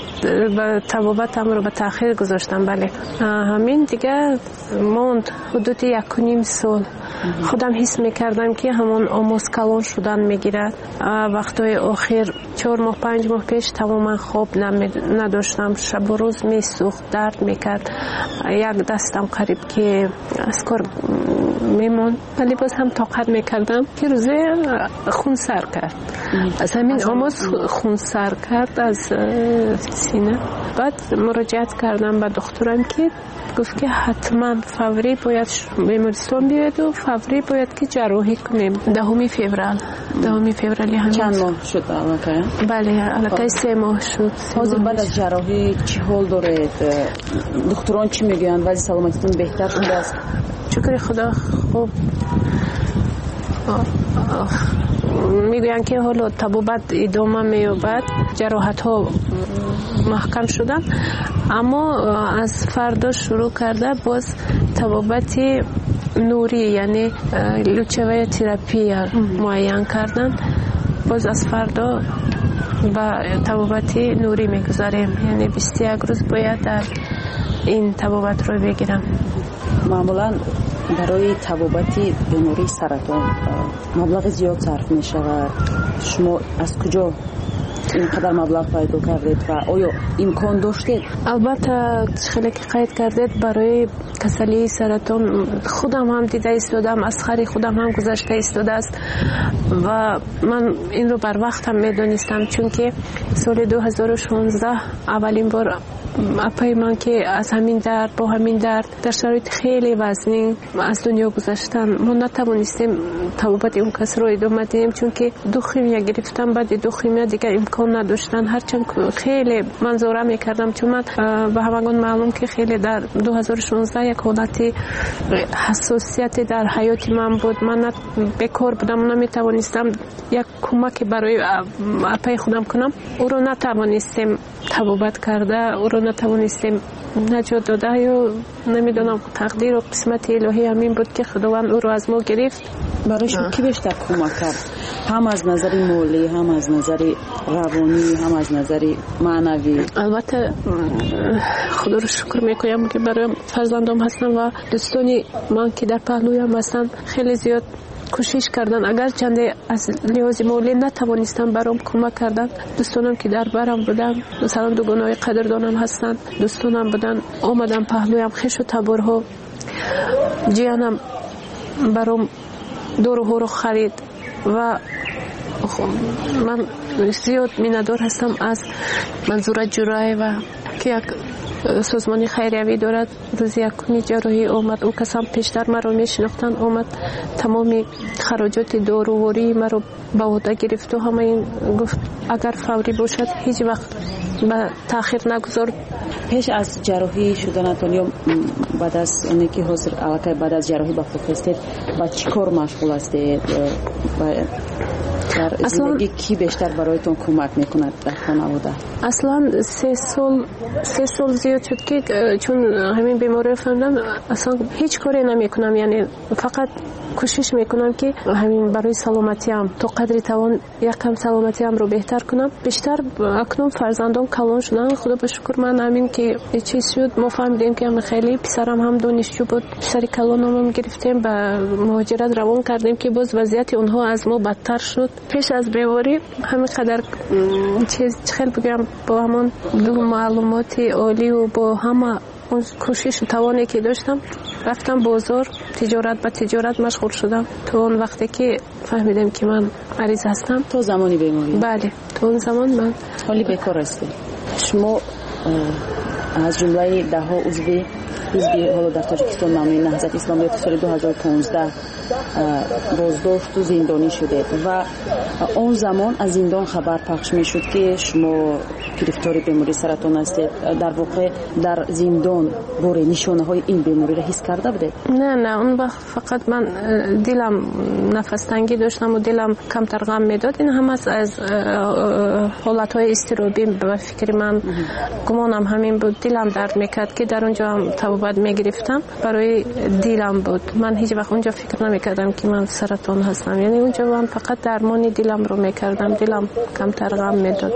табобатамро ба таъхир гузоштам. бале ҳамин дигар монд ҳудуди 1.5 сол. худам ҳис мекардам ки ҳамон омоз калон шудан мегирад. вақтҳои охир 4 моҳ 5 моҳ пеш тамоман хоб надоштам, шабу рӯз месӯхт, дард мекард. як дастам қариб ки аз кор мемонд, вале боз ҳам тоқат мекардам ки рӯзе хунсар кард. аз ҳамин омоз хунсар кард аз сина. баъд муроҷиат кардам ба духтурам ки гуфт ки ҳатман фаврӣ бояд бемористон биёеду фаврӣ бояд ки ҷарроҳӣ кунем. 10 феврали ҳамин. чанд моҳ шуд аллакай? бале аллакай 3 моҳ шуд. ҳозир баъд аз ҷарроҳӣ чӣ ҳол доред? духтурон чӣ мегӯянд? вазъи саломатитон беҳтар шудааст? шукри худо хуб. میگویند که حالا طبابت ادامه می‌یابد، جراحت‌ها محکم شدن، اما از فردا شروع کرده باز طبابت نوری یعنی لوچوه تراپی معین کردن. باز از فردا با طبابت نوری میگذاریم، یعنی 21 روز باید در این طبابت رو بگیرم. معمولا برای طبابت بیماری سرطان مبلغ زیاد صرف می شود. شما از کجا اینقدر مبلغ پیدا کردید و آیا امکان داشتید؟ البته خیلی که قید کردید برای کسلی سرطان خودم هم دیده ایستادم، از خری خودم هم گذشته ایستاده است و من این رو بر وقت هم میدونستم، چون که سال 2016 اولین بار اپای من که از همین درد با همین درد در شرایط خیلی وزنی از دنیا گذشتن، ما نتوانستیم توبت اون کس رو ادامه دهیم، چون که دو خیمیا گرفتم، بعد دو خیمیا دیگه امکان نداشتن. هرچند خیلی منظوره میکردم، چون من به همگان معلوم که خیلی در 2016 یک حالت حساسیت در حیات من بود، من بیکار بودم، نمیتوانستم یک کمک برای اپای خودم کنم، او رو نتوانستیم توبت کرده، او رو نتوانستیم نجات داده، یا نمیدونم تقدیر و قسمت الهی همین بود که خداوند او رو از ما گرفت. برای شما کی بیشتر کمک کرد؟ هم از نظر مالی، هم از نظر روانی، هم از نظر معنوی؟ البته خدا رو شکر میکنم که برای فرزندم هستم و دوستانی من که در پهلویم هستن خیلی زیاد کوشش کردن، اگر چنده از لحاظ مالی نتوانستم برام کمک کردن. دوستانم که در برم بودن، مثلا دوگانه‌های قدردانم هستن، دوستانم بودن آمدن پهلویم، خش و تبرها، جیانم برام دورو رو خرید و من زیاد میندار هستم از منظور جرای و که یک سازمانی خیریوی دارد. روز یکمی جراحی آمد، او کسان پیشتر مرا میشناختن، آمد تمامی خراجات داروواری مرا به عهده گرفت و همه این گفت اگر فوری باشد هیچ وقت به تاخیر نگذار. پیش از جراحی شدنتون یا بعد از اینه که حاضر علاقه بعد از جراحی به خود هستید با چی کار مشغول هستید؟ در زندگی کی بیشتر برایتون کمک میکند در خانواده؟ اصلا 3 سال زیاد شد که چون همین بیماری فهمیدم اصلا هیچ کاری نمیکنم، یعنی فقط کوشش میکنم که همین برای سلامتیم تا قدری توان یکم سلامتیم رو بهتر کنم. بیشتر اکنون فرزندان کلان شدن، خدا به شکر. من همین که چیز شد ما فهمیدیم که خیلی پسرم هم دانشجو بود، پسر کلانم هم گرفتیم به مهاجرت روان کردیم که باز وضعیت اونها از ما بدتر شد. پیش از بیماری همین قدر چیز خیلی بگم با همون دو معلومات عالی و با همه اون کوشش و توانی که داشتم رفتم بازار، تجارت به تجارت مشغول شدم تا اون وقتی که فهمیدم که من مریض هستم. تو زمانی بیماری؟ بله، تو اون زمان من حالی بیکار هستی. شما از جمله 10 عضو حزبی حالا در تاجیکستان نامی نهضت اسلامی سال 2015 بازداشت و زندانی شده و اون زمان از زندان خبر پخش می شد که شما گرفتار بیماری سرطان هستید. در واقع در زندان بار نشانه های این بیماری را حس کرده بودید؟ نه اون وقت فقط من دلم نفس تنگی داشتم و دلم کمتر غم میداد. این هم از حالت های استرابی به فکر من گمانم همین بود. دلم درد میکرد که در اونجا هم توبت میگرفتم، برای دلم بود. من هیچ وقت اونجا فکر نمیکردم که من سرطان هستم، یعنی اونجا من فقط درمان دلم رو میکردم، دلم کمتر غم میداد.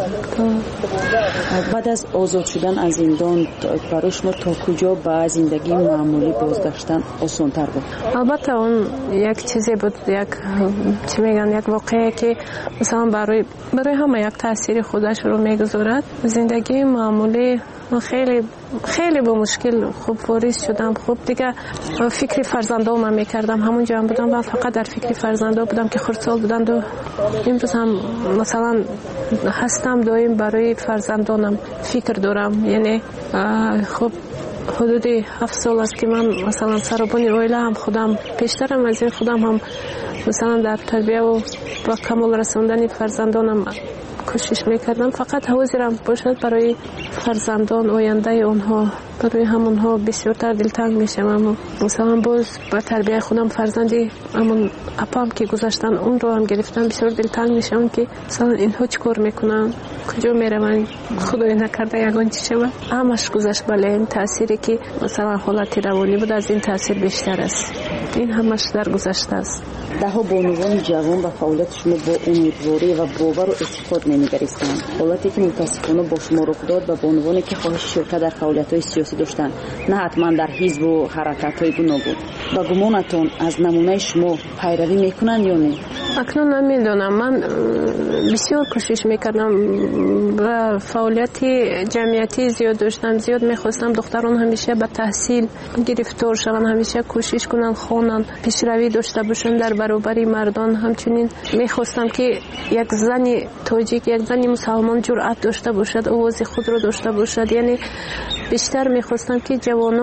بعد از آزاد شدن از زندان برای شما تا کجا به زندگی معمولی بازگشتن آسان‌تر بود؟ البته اون یک چیزی بود، یک چی میگن، یک واقعه که مثلا برای همه یک تاثیر خودش رو میگذارد. زندگی معمولی خیلی با مشکل خوب واریز شدم. خوب دیگه فکر فرزندانم میکردم، همونجا هم بودم و فقط در فکر فرزندان بودم که خردسال بودند و امروز هم مثلا هستم دائم برای فرزندانم فکر دارم. یعنی خب حدود 7 سال است که من مثلا سربانی اویله هم خودم پیشترم از این خودم هم مثلا در تربیه و با کمال رسوندن فرزندانم کوشش میکردم. فقط حاضرم باشد برای فرزندان آینده اونها، برای همونها بسیارتر دلتنگ میشم. مثلا باز با تربیه خودم فرزندی همون اپام که گذاشتن اون رو هم گرفتم، بسیار دلتنگ میشم که مثلا اینها چیکار میکنن، کجا میروند، خدای نکرده یگان چی شود. همش گذشت. بله این تأثیری که مثلا حالت روانی بود از این تأثیر بیشتر است. این همش در گذشته است. دهها بانوان جوان و فعالیت شما با امیدواری و باور و استفاده نمیگریستند. حالتی که متاسفانه با شما رخ داد و بانوانی که خواهش شرکت در فعالیت‌های سیاسی داشتند، نه حتما در حزب و حرکت‌های گوناگون. و گمانتون از نمونه شما پیروی میکنن یا نه؟ اکنون نمیدونم. من بسیار کوشش میکردم و فعالیت جمعیتی زیاد داشتم. زیاد میخواستم دختران همیشه به تحصیل گرفتار شوند، همیشه کوشش کنن خوانن، پیشروی داشته باشن در برابر مردان. همچنین میخواستم که یک زن تاجیک، یک زن مسلمان جرأت داشته باشد، آواز خود را داشته باشد. یعنی بیشتر میخواستم که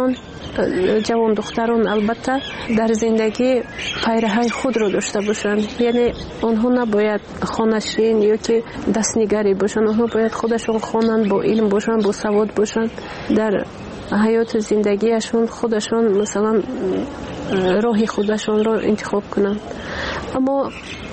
جوان دختران البته در زندگی پیرهی خود را داشته باشند. یعنی آنها نباید خانشین یا که دستنگری باشند، آنها باید خودشون خوانند، با علم باشند، با سواد باشند، در حیات زندگیشون خودشون مثلا راه خودشون را انتخاب کنند. اما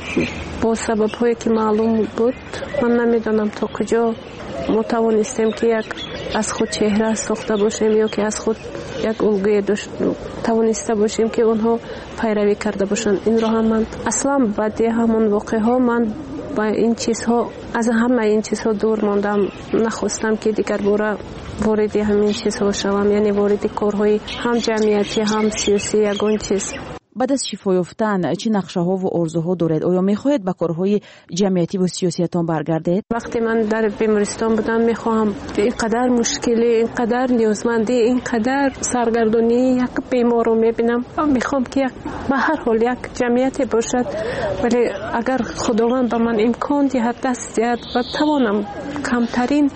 با سبب هایی که معلوم بود، من نمیدانم تا کجا ما توانستیم که یک از خود چهره ساخته باشیم یا که از خود یک الگوی توانسته باشیم که اونها پیروی کرده باشند. این را هم من اصلا بعد همون واقعه ها من با این چیزها، از همه این چیزها دور ماندم. نخواستم که دیگر باره وارد همین چیزها شوم، یعنی وارد کارهای هم جمعیتی هم سیاسی یگان چیز. بعد از شفا یافتن چه نقشه‌ها و آرزوها دارید؟ آیا می‌خواهید به کارهای جمعیتی و سیاسیتان برگردید؟ وقتی من در بیمارستان بودم می‌خواهم اینقدر مشکلی، اینقدر نیازمندی، اینقدر سرگردانی یک بیمار رو می‌بینم. می‌خوام که به هر حال یک جمعیتی باشد، ولی اگر خداوند به من امکان دهد، دست دهد و توانم کمترین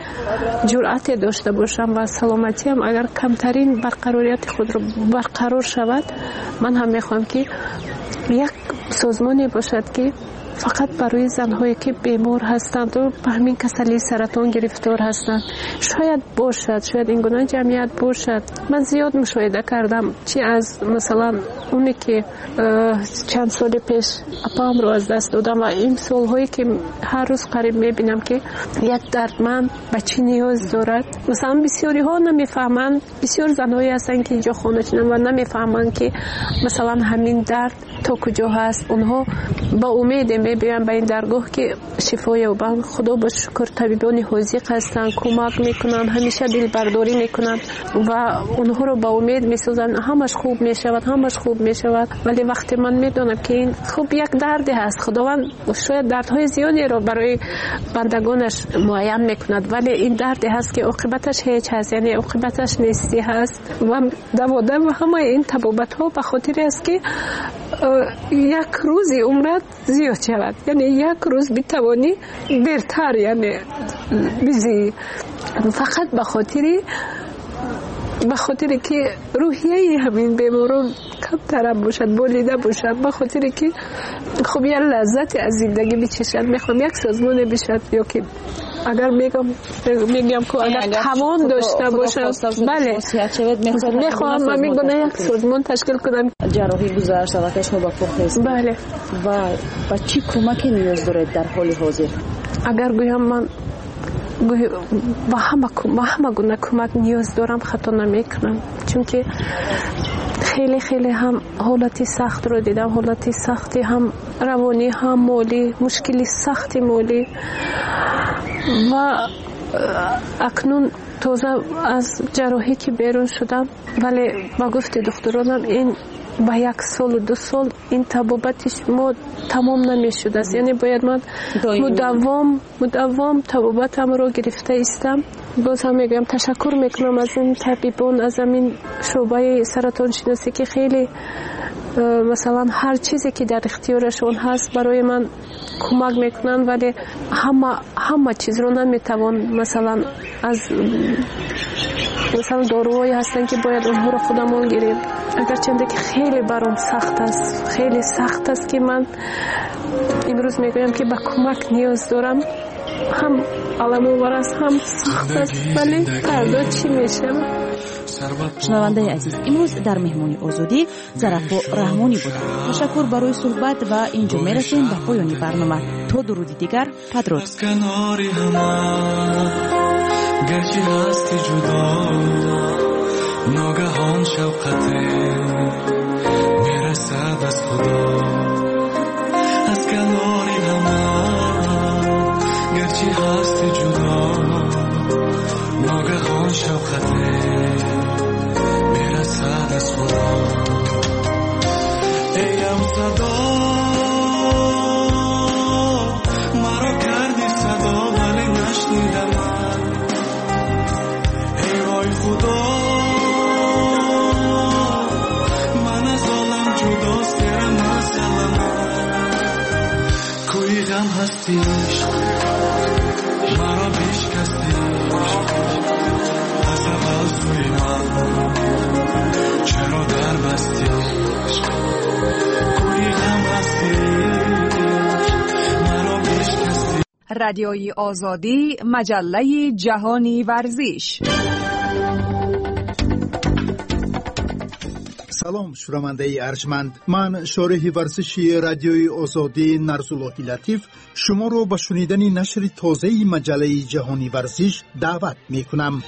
جرأت داشته باشم و سلامتیم اگر کمترین برقراریت خود رو برقرار شود، من هم می‌خوام که یک سازمانی باشد که فقط برای زنهایی که بیمار هستند و به همین کسلی سرطان گرفتار هستند شاید باشد، شاید این گونه جمعیت باشد. من زیاد مشاهده کردم، چی از مثلا اونی که چند سال پیش اپام رو از دست دادم و این سالهایی که هر روز قریب میبینم که یک دردمند به چی نیاز دارد. مثلا بسیاری ها نمیفهمند، بسیار زنهایی هستند که اینجا خانه شدن و نمیفهمند که مثلا همین درد تا کجا هست. اونها با امید میبینن به این درگاه که شفا یابند. خدا با شکر طبیبان حاذق هستند، کمک میکنن، همیشه دل برداری میکنن و اونها رو با امید میسازن همش خوب میشود، همش خوب میشود. ولی وقتی من میدونم که این خوب یک دردی هست، خداوند شاید دردهای زیادی رو برای بندگانش معین میکند، ولی این دردی هست که عاقبتش هیچ هست، یعنی عاقبتش نیستی هست. و دوادم و همه این طبابت ها به خاطر است که یک روزی عمرت زیاد شود، یعنی یک روز بتوانی بهتر یعنی بزی، فقط به خاطر که روحیه همین بیماران کمتر باشد، بولیده باشد، به خاطر که خب یه لذت از زندگی بچشد. میخوام یک سازمان بشد یا که اگر میگم که اگر توان داشته باشم، بله میخوام من میگم یک سازمان تشکیل کنم. جراحی گزارش شبکه شما با پخت، بله. و چی کمکی نیاز دارید در حال حاضر؟ اگر گویم من با همه گونه کمک نیاز دارم خطا نمیکنم، چون که خیلی هم حالتی سخت رو دیدم، حالتی سختی هم روانی هم مالی، مشکلی سختی مالی و اکنون تازه از جراحی که بیرون شدم، ولی با گفت دکترانم این با 1 سال و 2 سال این طبابتش ما تمام نمیشد است، یعنی باید من مداوم طبابتم رو گرفته استم. باز هم میگم تشکر میکنم از این طبیبان، از این شعبه سرطان شناسی که خیلی مثلا هر چیزی که در اختیارشون هست برای من کمک میکنن، ولی همه چیز رو نمیتوان مثلا از مثلا داروهایی هستن که باید اونها رو خودمون گیریم. اگرچنده که خیلی برام سخت است، خیلی سخت است که من امروز میگویم که به کمک نیاز دارم، هم علم‌آور است هم سخت است، ولی فردا چی میشه؟ شنونده عزیز، امروز در مهمانی آزادی ظرفا رحمانی بودند. تشکر برای صحبت و اینجا میرسیم به پایان برنامه. تا درودی دیگر، بدرود. گرچه هستی جدا ناگهان شوقته میرسد از خدا از کناری همه. گرچه هستی جدا ناگهان شوقته میرسد از خدا. ایم صدا کوی غم هستیش مرا بشکستیش از اول توی من چرا در بستیش کوی غم هستیش مرا بشکستیش. رادیوی آزادی، مجله جهانی ورزش. سلام شنونده ارجمند، من شارح ورزشی رادیوی آزادی نرزاللهی لطیف شما رو به شنیدن نشر تازه مجله جهانی ورزش دعوت می کنم.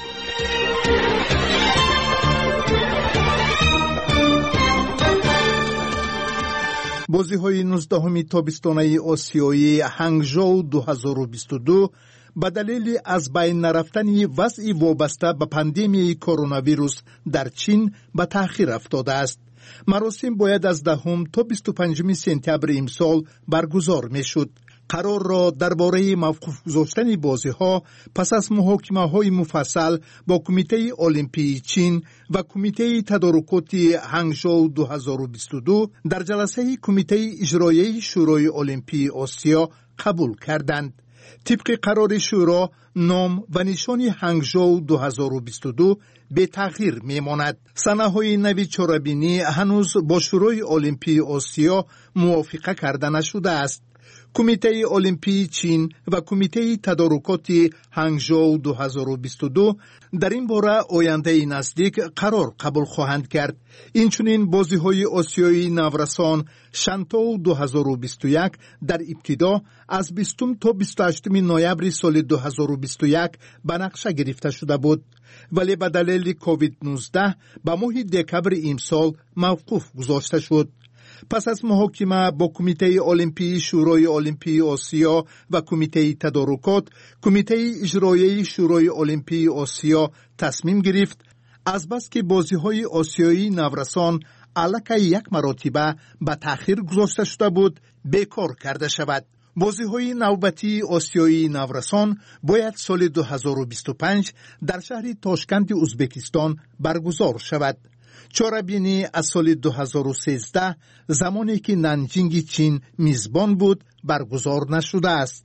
بازی‌های 19 تابستانه آسیایی هنگژو 2022 به دلیل از بین نرفتن وضع وابسته به پاندمی کرونا ویروس در چین به تأخیر افتاده است. مراسم باید از 10 تا 25 سپتامبر امسال برگزار میشد. قرار را درباره موقوف گذاشتن بازی‌ها پس از محاکمه‌های مفصل با کمیته المپی چین و کمیته تدارکات هنگژو 2022 در جلسه کمیته اجرایی شورای المپی آسیا قبول کردند. طبق قرار شورا نام و نشان هنگژو 2022 به تغییر میماند. صحنه‌های نوی چاره‌بینی هنوز با شورای المپی آسیا موافقه کرده نشده است. کمیته المپی چین و کمیته تدارکات هنگژو 2022 در این باره آینده نزدیک قرار قبول خواهند کرد. اینچنین بازی‌های آسیایی نورسان شانتو 2021 در ابتدا از 20 تا 28 نوامبر سال 2021 به نقشه گرفته شده بود، ولی به دلیل کووید 19 به ماه دکمبر امسال موقوف گذاشته شد. پس از محاکمه با کمیته المپی شورای المپی آسیا و کمیته تدارکات، کمیته اجرایی شورای المپی آسیا تصمیم گرفت از بس که بازی‌های آسیایی نورسان علاقه یک مرتبه به تأخیر گذاشته شده بود بیکار کرده شود. بازی‌های نوبتی آسیایی نورسان باید سال 2025 در شهر تاشکند ازبکستان برگزار شود. چاره‌بینی از سال 2013 زمانی که نانجینگ چین میزبان بود برگزار نشده است.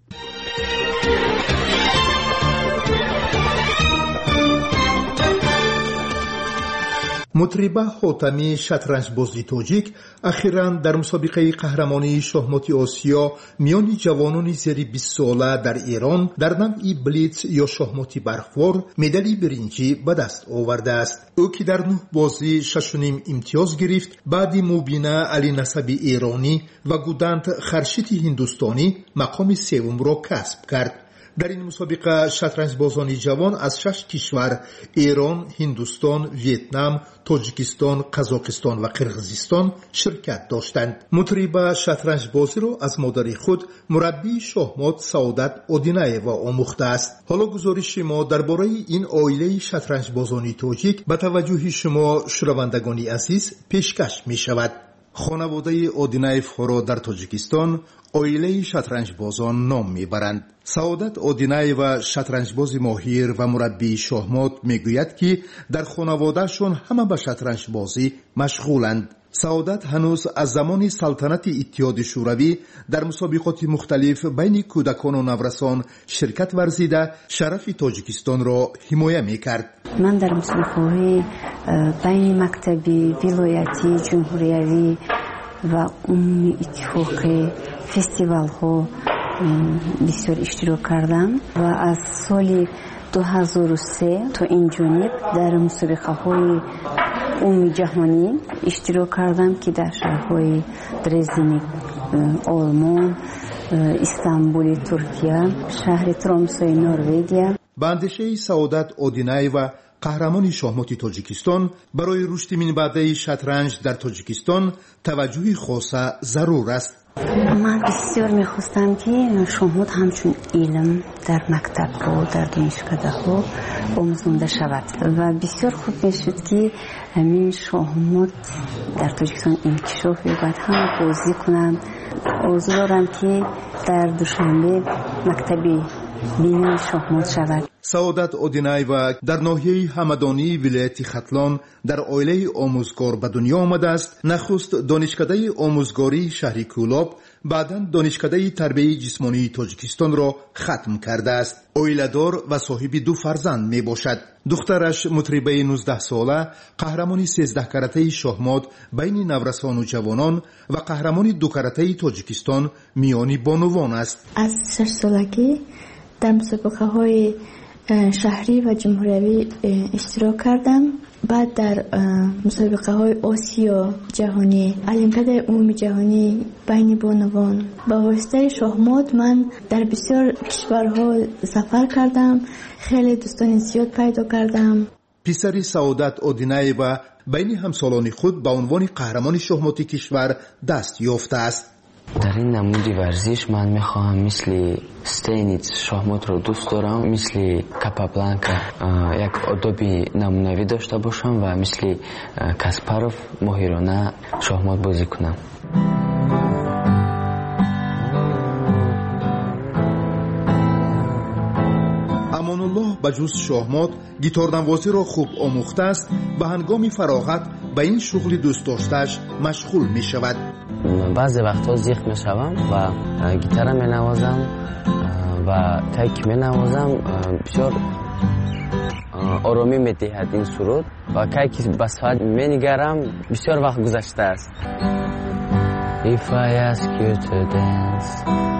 مطربه حاتمی شطرنج بازی تاجیک اخیراً در مسابقه قهرمانی شاهمات آسیا میان جوانان زیر 20 ساله در ایران در نوع بلیتز یا شاهمات برخوار مدال برنجی به دست آورده است. او که در 9 بازی 6.5 امتیاز گرفت، بعد مبینه علی نسبی ایرانی و گودند خرشیت هندوستانی مقام سوم را کسب کرد. در این مسابقه شطرنج بازان جوان از 6 کشور ایران، هندوستان، ویتنام، تاجیکستان، قزاقستان و قرقیزستان شرکت داشتند. مطربه شطرنج بازی را از مادر خود مربی شاهمات سعادت اودینایوا آموخته است. حالا گزارش ما درباره این عائله شطرنج بازان تاجیک به توجه شما شنوندگان عزیز پیشکش می شود. خانواده اودینایف را در تاجیکستان عائله شطرنج بازان نام میبرند. سعادت اودینایوا شطرنج باز ماهر و مربی شاهمات میگوید که در خانوادهشون همه به شطرنج بازی مشغولند. سعادت هنوز از زمان سلطنت اتحاد شوروی در مسابقات مختلف بین کودکان و نورسان شرکت ورزیده شرف تاجیکستان را حمایت میکرد. من در مسابقات بین مکتبی، ولایتی، جمهوریوی و عمومی اتفاقی فستیوال ها بسیار اشتراک کردم و از سال 2003 تا این جانب در مسابقه های عمومی جهانی اشتراک کردم که در شهرهای درزدن آلمان، استانبول ترکیه، شهر ترامسای نروژ. به اندیشه سعادت اودینایوا قهرمان شاهمات تاجیکستان برای رشد منبع شطرنج در تاجیکستان توجه خاصه ضرور است. من بسیار میخواستم که شاهمات همچون علم در مکتب ها در دانشکده ها آموزانده شود و بسیار خوب میشد که همین شاهمات در تاجیکستان انکشاف یابد، همه بازی کنند. آرزو دارم که در دوشنبه مکتبی بین شاهمات شود. سعادت اودینایوا در ناحیه همدانی ولایت ختلان در عائله آموزگار به دنیا آمده است. نخست دانشکده آموزگاری شهر کولاب، بعداً دانشکده تربیت جسمانی تاجیکستان را ختم کرده است. عائله‌دار و صاحب 2 فرزند می باشد. دخترش مطربه 19 ساله، قهرمان 13 کرته شاهماد بین نورسان و جوانان و قهرمان 2 کرته تاجیکستان میان بانوان است. از 6 سالگی در مسابقه‌های شهری و جمهوری اشتراک کردم. بعد در مسابقه‌های آسیا جهانی، المپیاد عمومی جهانی بین بانوان با واسطه شاهماد من در بسیار کشورها سفر کردم. خیلی دوستان زیاد پیدا کردم. پسر سعادت اودینایوا بین همسالان خود به عنوان قهرمان شاهماتی کشور دست یافته است. در این نمودی ورزش من میخواهم مثل استینیتس شاهمات رو دوست دارم، مثل کاپابلانکا یک آدابی نمونوی داشته باشم و مثل کاسپاروف ماهرانه شاهمات بازی کنم. امانالله بجز شاهمات گیتارنوازی را خوب آموخته است. به هنگام فراغت به این شغل دوست داشته‌اش مشغول می شود. بعضی وقتها زیخ می شوم و گیتار می نوازم و تک می نوازم. بسیار آرامی می دهد این سرود و که به ساعت می نگرم بسیار وقت گذشته است. If I ask you to dance,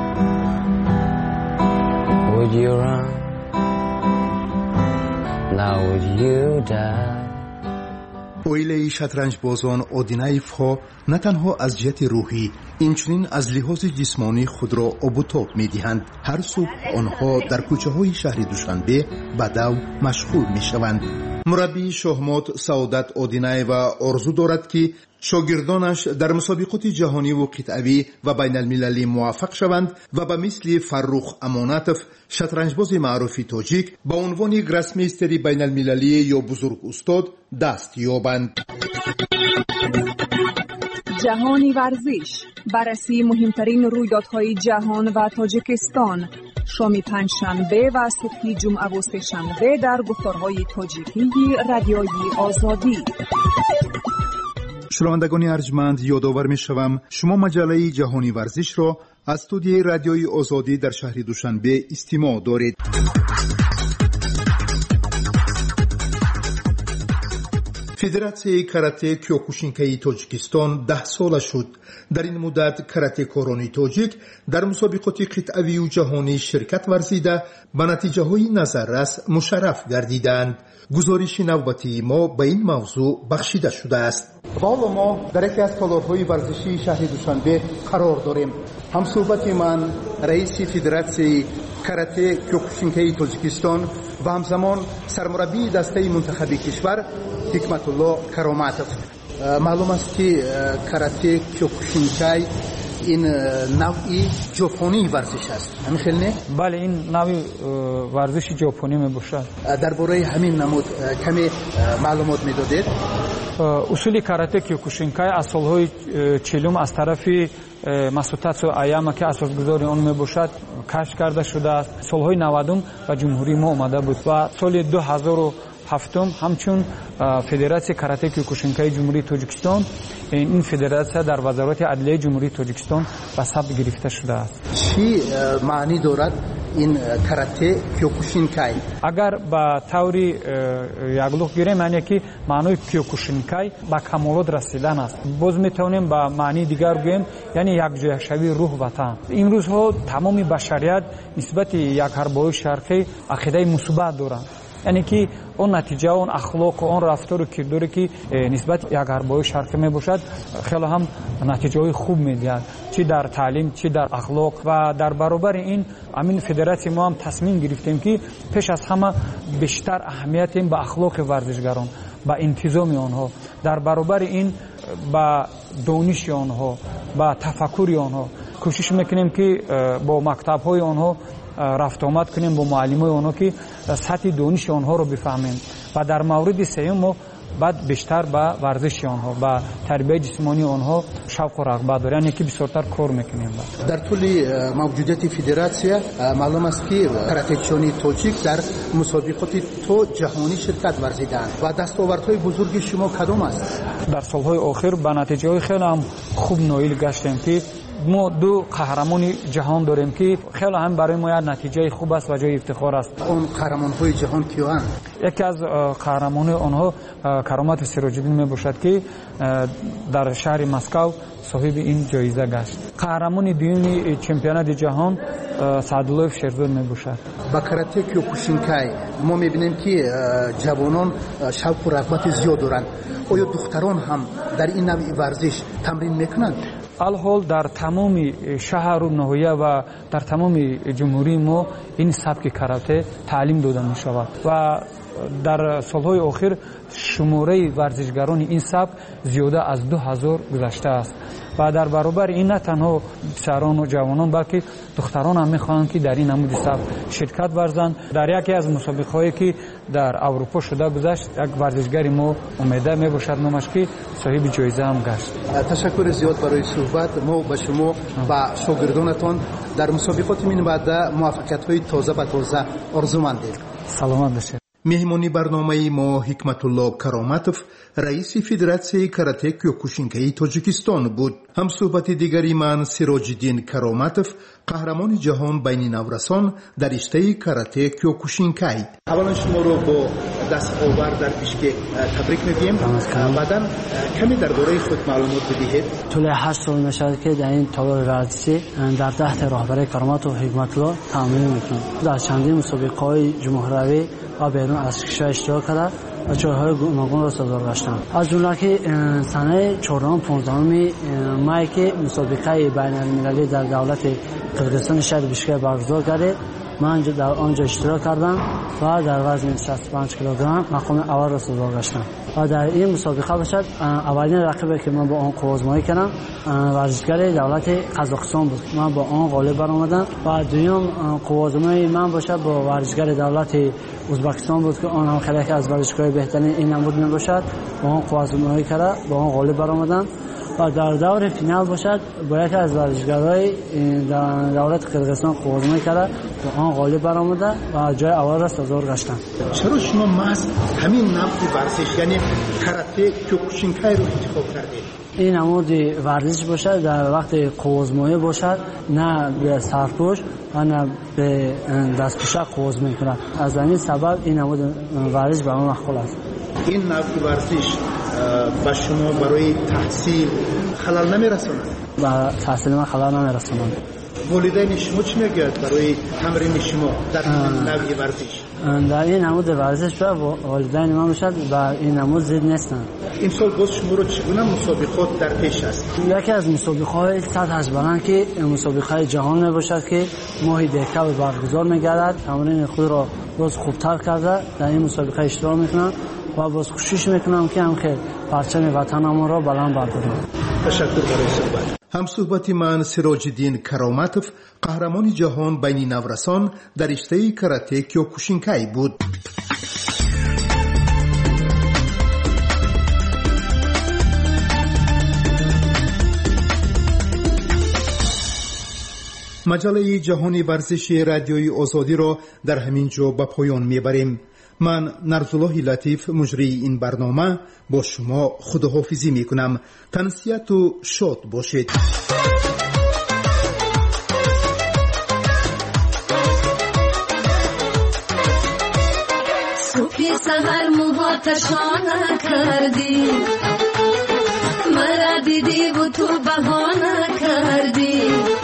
would you run? Now would you die? عائله شطرنج بازان اودینایوها نه تنها از جهت روحی اینچنین از لحاظ جسمانی خود را آب و تاب می‌دهند. هر صبح آنها در کوچه‌های شهر دوشنبه به دو مشغول می‌شوند. مربی شاهمات سعادت اودینایوا آرزو دارد که شاگردانش در مسابقات جهانی و قطعی و بین المللی موفق شوند و به مثل فرخ امانتوف شطرنجباز معروف تاجیک به عنوان گراسمیستر بین المللی یا بزرگ استاد دست یابند. جهانی ورزش، بررسی مهمترین رویدادهای جهان و تاجیکستان، شام پنجشنبه و صبح جمعه و سه‌شنبه در گفتارهای تاجیکی رادیوی آزادی. شنوندگان ارجمند، یادآور می‌شوم شما مجله جهانی ورزش را از استودیوی رادیوی آزادی در شهر دوشنبه استماع دارید. فدراسیون کاراته کیوکوشینکای تاجیکستان 10 ساله شد. در این مدت کاراته کارانی تاجیک در مسابقات قطعی و جهانی شرکت ورزیده به نتیجه‌های نظررس مشرف گردیدند. گزارش نوبتی ما به این موضوع بخشیده شده است. حالا ما در یکی از تالارهای ورزشی شهر دوشنبه قرار داریم. همصحبت من رئیس فدراسیون کاراته کیوکوشینکای تاجیکستان و همزمان سرمربی دسته منتخبی کشور حکمت الله کراماتوف. معلوم است که کاراته کیوکوشینکای این نوعی ژاپنی ورزش است. همین خیلی نه؟ بله، این نوعی ورزش ژاپنی می باشد. درباره همین نمود کمی معلومات میدادید؟ اصول کاراته کیوکوشینکای از سالهای 40 از طرف ماسوتاتسو آیاما که اساسگذار آن می باشد کشف کرده شده است. سالهای 90 و جمهوری ما آمده بود و سال 2007 همچون فدراسیون کاراته کیوکوشینکای جمهوری تاجیکستان این فدراسیون در وزارت عدلیه جمهوری تاجیکستان به ثبت گرفته شده است. چی معنی دارد این کاراته کیوکوشینکای؟ اگر به طوری یگلوخ گیریم معنی که معنی کیوکوشینکای به کمالات رسیدن است. باز میتونیم به معنی دیگر بگیم یعنی یکجاهشوی روح وطن. این روزها تمام بشریت نسبت یک حربای شرقی عقیده مثبت دارند. یعنی که اون نتیجه اون اخلاق و اون رفتار و کرداری که نسبت یک حربای شرقی می باشد خیلی هم نتیجه های خوب می دهد، چی در تعلیم چی در اخلاق. و در برابر این امین فدراسیون ما هم تصمیم گرفتیم که پیش از همه بیشتر اهمیت این به اخلاق ورزشگران، با انتظام آنها، در برابر این با دانش آنها، با تفکر آنها کوشش میکنیم که با مکتب های آنها رفت آمد کنیم، با معلمای آنها که سطح دانش آنها رو بفهمیم. و در مورد سوم ما بعد بیشتر به ورزش آنها به تربیت جسمانی آنها شوق و رغبت دارند، یعنی که بسیارتر کار میکنیم. در طول موجودیت فدراسیون معلوم است که کراته‌چیان تاجیک در مسابقات تو جهانی شرکت ورزیدند و دستاوردهای بزرگ شما کدام است؟ در سالهای آخر به نتیجه خیلی هم خوب نائل گشتیم که ما دو قهرمان جهان داریم که خیلی هم برای ما نتیجه خوب است و جای افتخار است. اون قهرمان‌های جهان کیان؟ یکی از قهرمان آنها کرامت سراج‌الدین میباشد که در شهر مسکو صاحب این جایزه گشت. قهرمان دوم چمپیونات جهان سعدالله شیرزاد میباشد. با کاراته کیوکوشینکای ما میبینیم که جوانان شوق و رغبت زیاد دارند. آیا دختران هم در این نوع ورزش تمرین میکنند؟ الحال در تمام شهر و ناحیه و در تمام جمهوری ما این سبک کاراته تعلیم داده می شود و در سالهای آخر شماره ورزشگران این سبک زیاده از 2000 گذشته است و در برابر این نه تنها پسران و جوانان بلکه دختران هم میخواهند که در این نمود سبک شرکت ورزند. در یکی از مسابقه‌هایی که در اروپا شده گذشت یک ورزشگری ما امیده میباشد نامش که صاحب جایزه هم گشت. تشکر زیاد برای صحبت. ما به شما و شاگردانتان در مسابقات من بعد موفقیت‌های تازه به تازه آرزومندیم. سلامت باشید. مهمانی برنامه ما حکمت الله کرامتوف رئیس فدراسیون کاراته کیوکوشینکای تاجیکستان بود. هم صحبت دیگری من سراج‌الدین کرامتوف قهرمان جهان بین نورسان در رشته کاراته کیوکوشینکای. اولا شما رو با دستاورد در پیشگی تبریک میگیم. بعداً کمی درباره خود معلومات بدهید. طول 8 سال میشد که در این تالار ورزشی در تحت رهبری کرامتوف حکمت الله تمرین میکنم. در چندین مسابقه‌های جمهوری و بیرون از کشور اشتراک کرده و جایهای گوناگون را سازگار گشتم. از جمله که سنه 14-15 مای که مسابقه بین المللی در دولت قرقیزستان شهر بیشکک برگزار کرده، من در آنجا اشتراک کردم و در وزن 65 کیلوگرم مقام اول را سازگار گشتم و در این مسابقه باشد اولین رقیبی که من با آن قوازمایی کردم ورزشگر دولت قزاقستان بود. من با آن غالب برآمدم و دوم قوازمایی من باشد با ورزشگر دولت ازبکستان بود که آن هم خیلی از ورزشگاه بهترین این نمود می باشد. با آن قوازمایی کرده با آن غالب برآمدم و در دور فینال باشد با یکی از ورزشگرای دولت قرقیزستان قوازمایی کرده با آن غالب برآمده و جای اول را سازگار گشتم. چرا شما محض همین نوع ورزش یعنی کاراته کیوکوشینکای رو انتخاب کردید؟ این نمود ورزش باشد در وقت قوازمایی باشد، نه به سرپوش و نه به دستپوشک قوازمایی کند. از همین سبب این نمود ورزش به من مقبول است. این نوع ورزش با شما برای تحصیل خلل نمیرساند؟ با تحصیل من خلل نمیرساند. والدین شما چی میگویند برای تمرین شما در این نوع ورزش؟ در این نمود ورزش والدین من باشد و این نمود زید نیستند. امسال باز شما رو چگونه مسابقات در پیش است؟ یکی از مسابقه‌های سطح بلند که مسابقه جهان میباشد که ماهی دیگر برگزار میگردد. تمرین خود را باز خوبتر کرده در این مسابقه اشتراک میکنم و باز کوشش میکنم که همخیل پرچم وطنم را بلند بردارم. تشکر برای صحبت. هم صحبت من سراج‌الدین کرامتوف قهرمان جهان بین نورسان در رشته کاراته کیوکوشینکای بود. مجله جهانی ورزشی رادیوی آزادی را در همین جا به پایان میبریم. من نرزالله لطیف مجری این برنامه با شما خداحافظی میکنم. تنسیت و شاد باشید. صبح سحر موهاتشان کردی، مرا دیدی و تو بهانه کردی.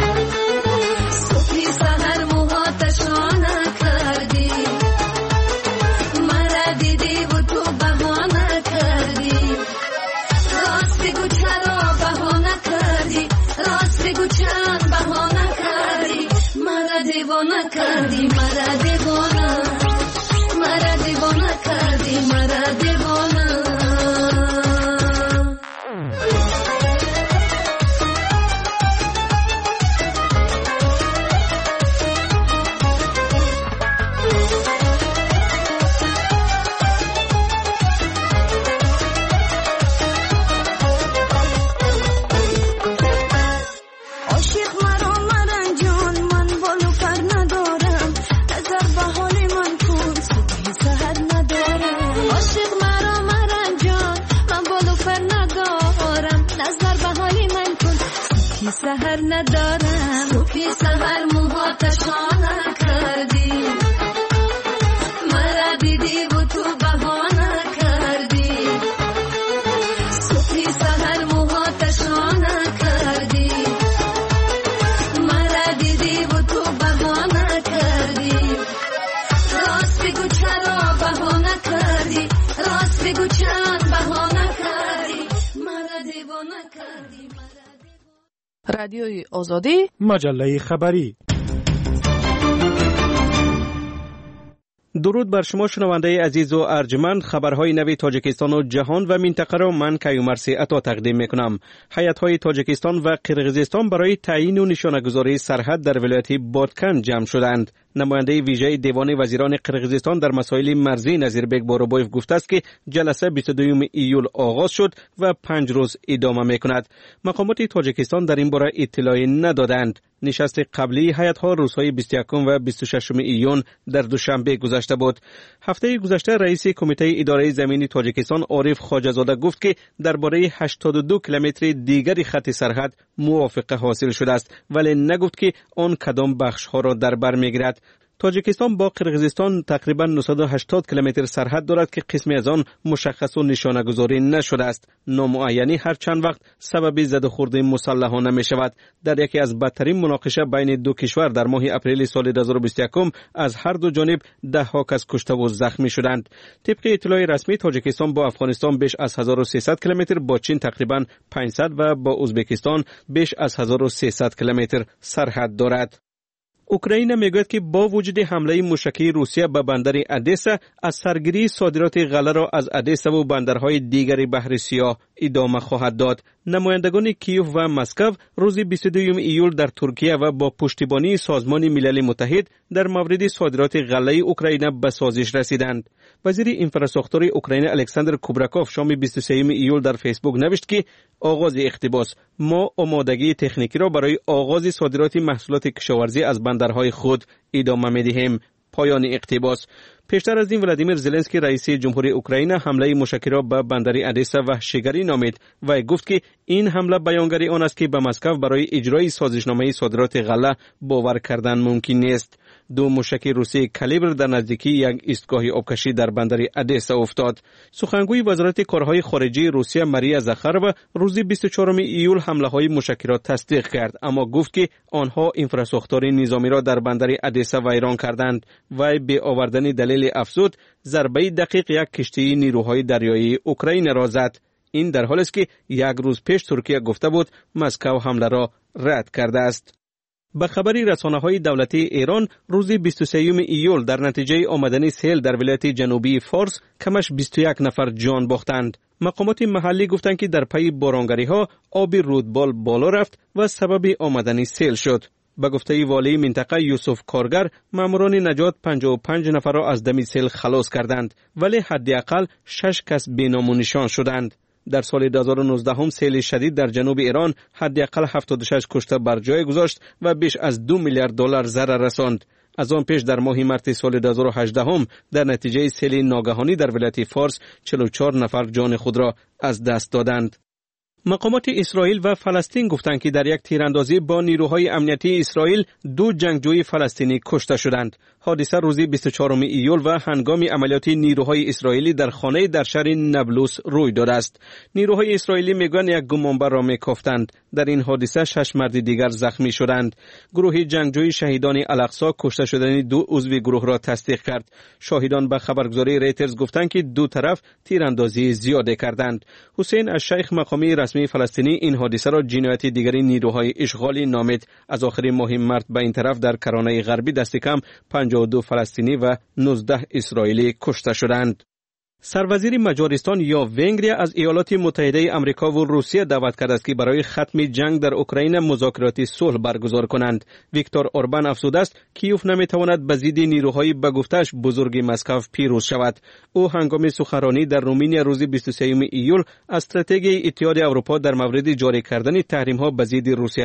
صبح سحر موهاتشان کردی، مرا دیدی و تو بهانه کردی. راست بگو چرا بهانه کردی، راست بگو چرا بهانه کردی. مرا دیوانه کردی، مرا دیوانه، مرا دیوانه کردی، مرا دیوانه. سحر ندارم صبح سحر موهاتشانه کردی مرا دیدی و تو بهانه کردی صبح سحر موهاتشانه کردی مرا دیدی و تو بهانه کردی راست بگو چرا بهانه کردی راست بگو چند بهانه کردی مرا دیوانه کردی رادیوی آزادی مجله خبری. درود بر شما شنونده عزیز و ارجمند. خبرهای نوی تاجیکستان و جهان و منطقه را من کیومرثی عطا تقدیم میکنم. هیئت‌های تاجیکستان و قرقیزستان برای تعیین و نشانه‌گذاری سرحد در ولایت بادکن جمع شدند. نماینده ویژه دیوان وزیران قرقیزستان در مسائل مرزی نظیربک باروبایف گفته است که جلسه 22 ایول آغاز شد و 5 روز ادامه میکند. مقامات تاجیکستان در این باره اطلاعی ندادند. نشست قبلی هیئت‌ها روزهای 21 و 26 ایون در دوشنبه گذشته بود. هفته گذشته رئیس کمیته اداره زمینی تاجیکستان عارف خواجه‌زاده گفت که درباره 82 کیلومتر دیگری خط سرحد موافقه حاصل شده است، ولی نگفت که آن کدام بخش‌ها را در بر می‌گیرد. تاجیکستان با قرقیزستان تقریباً 980 کیلومتر سرحد دارد که قسمی از آن مشخص و نشانه‌گذاری نشده است. نامعینی هر چند وقت سبب زده‌خوردی مسلحانه می شود. در یکی از بدترین مناقشه بین دو کشور در ماه اپریل سال 2021 از هر دو جانب ده‌ها کس کشته و زخمی شدند. طبق اطلاع رسمی تاجیکستان با افغانستان بیش از 1300 کیلومتر، با چین تقریباً 500 و با ازبکستان بیش از 1300 کیلومتر سرحد دارد. اوکراین میگوید که با وجود حمله موشکی روسیه به بندر ادسا، از سرگیری صادرات غله را از ادسا و بندرهای دیگری بحر سیاه ادامه خواهد داد. نمایندگان کیف و مسکو روز 22 ایول در ترکیه و با پشتیبانی سازمان ملل متحد در مورد صادرات غله اوکراین به سازش رسیدند. وزیر انفراستراکتور اوکراین الکساندر کوبراکوف شام 23 ایول در فیسبوک نوشت که آغاز اقتباس: ما آمادگی تکنیکی را برای آغاز صادرات محصولات کشاورزی از بندرهای خود ادامه می‌دهیم. پایان اقتباس. پیشتر از این ولادیمیر زلنسکی رئیس جمهوری اوکراین حمله موشکی را به بندر ادسا وحشیگری نامید و گفت که این حمله بیانگری آن است که به مسکو برای اجرای سازشنامه صادرات غله باور کردن ممکن نیست. دو موشک روسی کالیبر در نزدیکی یک ایستگاه آبکشی در بندر ادسا افتاد. سخنگوی وزارت کارهای خارجه روسیه ماریا زاخارова روز 24 ایول حمله‌های موشکی را تصدیق کرد، اما گفت که آنها انفراستراکتور نظامی را در بندر ادسا ویران کردند. وی به آوردن دلیل افزود ضربه دقیق یک کشتی نیروهای دریایی اوکراین را زد. این در حالی است که یک روز پیش ترکیه گفته بود مسکو حمله را رد کرده است. به خبری رسانه‌های دولتی ایران روز 23 ایول در نتیجه آمدن سیل در ولایت جنوبی فارس کمش 21 نفر جان باختند. مقامات محلی گفتند که در پی بارانگری‌ها آب رودبال بالا رفت و سبب آمدن سیل شد. به گفته والی منطقه یوسف کارگر، ماموران نجات 55 نفر را از دم سیل خلاص کردند، ولی حداقل 6 کس بی‌نام و نشان شدند. در سال 2019 هم سیل شدید در جنوب ایران حداقل 76 کشته بر جای گذاشت و بیش از 2 میلیارد دلار ضرر رساند. از آن پیش در ماه مارس سال 2018 هم در نتیجه سیل ناگهانی در ولایت فارس 44 نفر جان خود را از دست دادند. مقامات اسرائیل و فلسطین گفتند که در یک تیراندازی با نیروهای امنیتی اسرائیل 2 جنگجوی فلسطینی کشته شدند. حادثه روز 24 ایول و هنگام عملیات نیروهای اسرائیلی در خانه در شهر نابلس روی داده است. نیروهای اسرائیلی میگویند یک گمانبر را میکافتند. در این حادثه 6 مرد دیگر زخمی شدند. گروه جنگجوی شهیدان الاقصی کشته شدن 2 عضو گروه را تصدیق کرد. شاهدان به خبرگزاری ریترز گفتند که دو طرف تیراندازی زیاده کردند. حسین الشیخ مقامی رسمی فلسطینی این حادثه را جنایت دیگری نیروهای اشغالی نامید. از آخر ماه مارس به این طرف در کرانه غربی دست کم 52 فلسطینی و 19 اسرائیلی کشته شدند. سروزیر مجارستان یا ونگریا از ایالات متحده آمریکا و روسیه دعوت کرده است که برای ختم جنگ در اوکراین مذاکرات صلح برگزار کنند. ویکتور اوربان افزوده است کیوف نمیتواند به ضد نیروهای به گفتش بزرگ مسکو پیروز شود. او هنگام سخنرانی در رومانیا روز 23 ایول استراتژی اتحاد اروپا در مورد جاری کردن تحریم‌ها به ضد روسیه نیز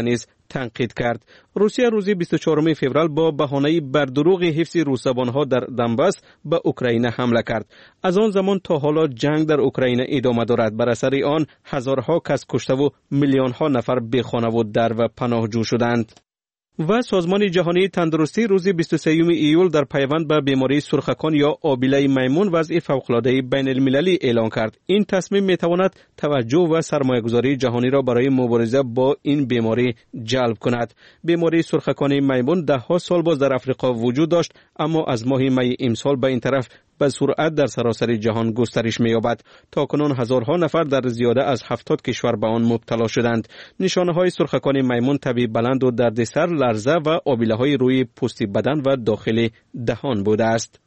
تنقید کرد. روسیه روز 24 فوریه با بهانه بر دروغ حفظ روس‌زبان‌ها در دنباس به اوکراین حمله کرد. از آن زمان تا حالا جنگ در اوکراین ادامه دارد. بر اثر آن هزارها کس کشته و میلیون‌ها نفر بی‌خانه و در و پناهجو شدند. و سازمان جهانی تندرستی روز 23 ایول در پیوند به بیماری سرخکان یا آبیله میمون وضع فوق‌العاده بین المللی اعلان کرد. این تصمیم میتواند توجه و سرمایه‌گذاری جهانی را برای مبارزه با این بیماری جلب کند. بیماری سرخکان میمون ده‌ها سال باز در افریقا وجود داشت، اما از ماه می امسال به این طرف به سرعت در سراسر جهان گسترش می‌یابد. تاکنون هزارها نفر در زیاده از 70 کشور به آن مبتلا شدند. نشانه‌های سرخکان میمون تبی بلند و دردسر، لرزه و آبیله‌های روی پوست بدن و داخل دهان بوده است.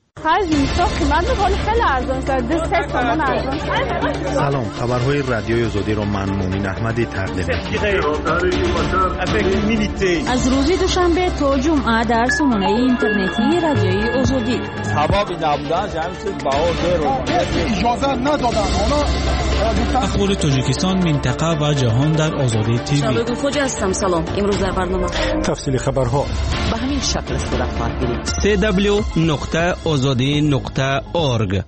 سلام، خبرهای رادیوی آزادی را من مومن احمدی تقدیم می‌کنم. از روز دوشنبه تا جمعه در سامانه اینترنتی رادیوی آزادی. اخبار تاجیکستان، منطقه و جهان در آزادی تیوی. شبکه خوجا هستم. سلام. امروز در برنامه تفصیل خبرها به همین شکل صورت خواهد گرفت. www.azadi.org.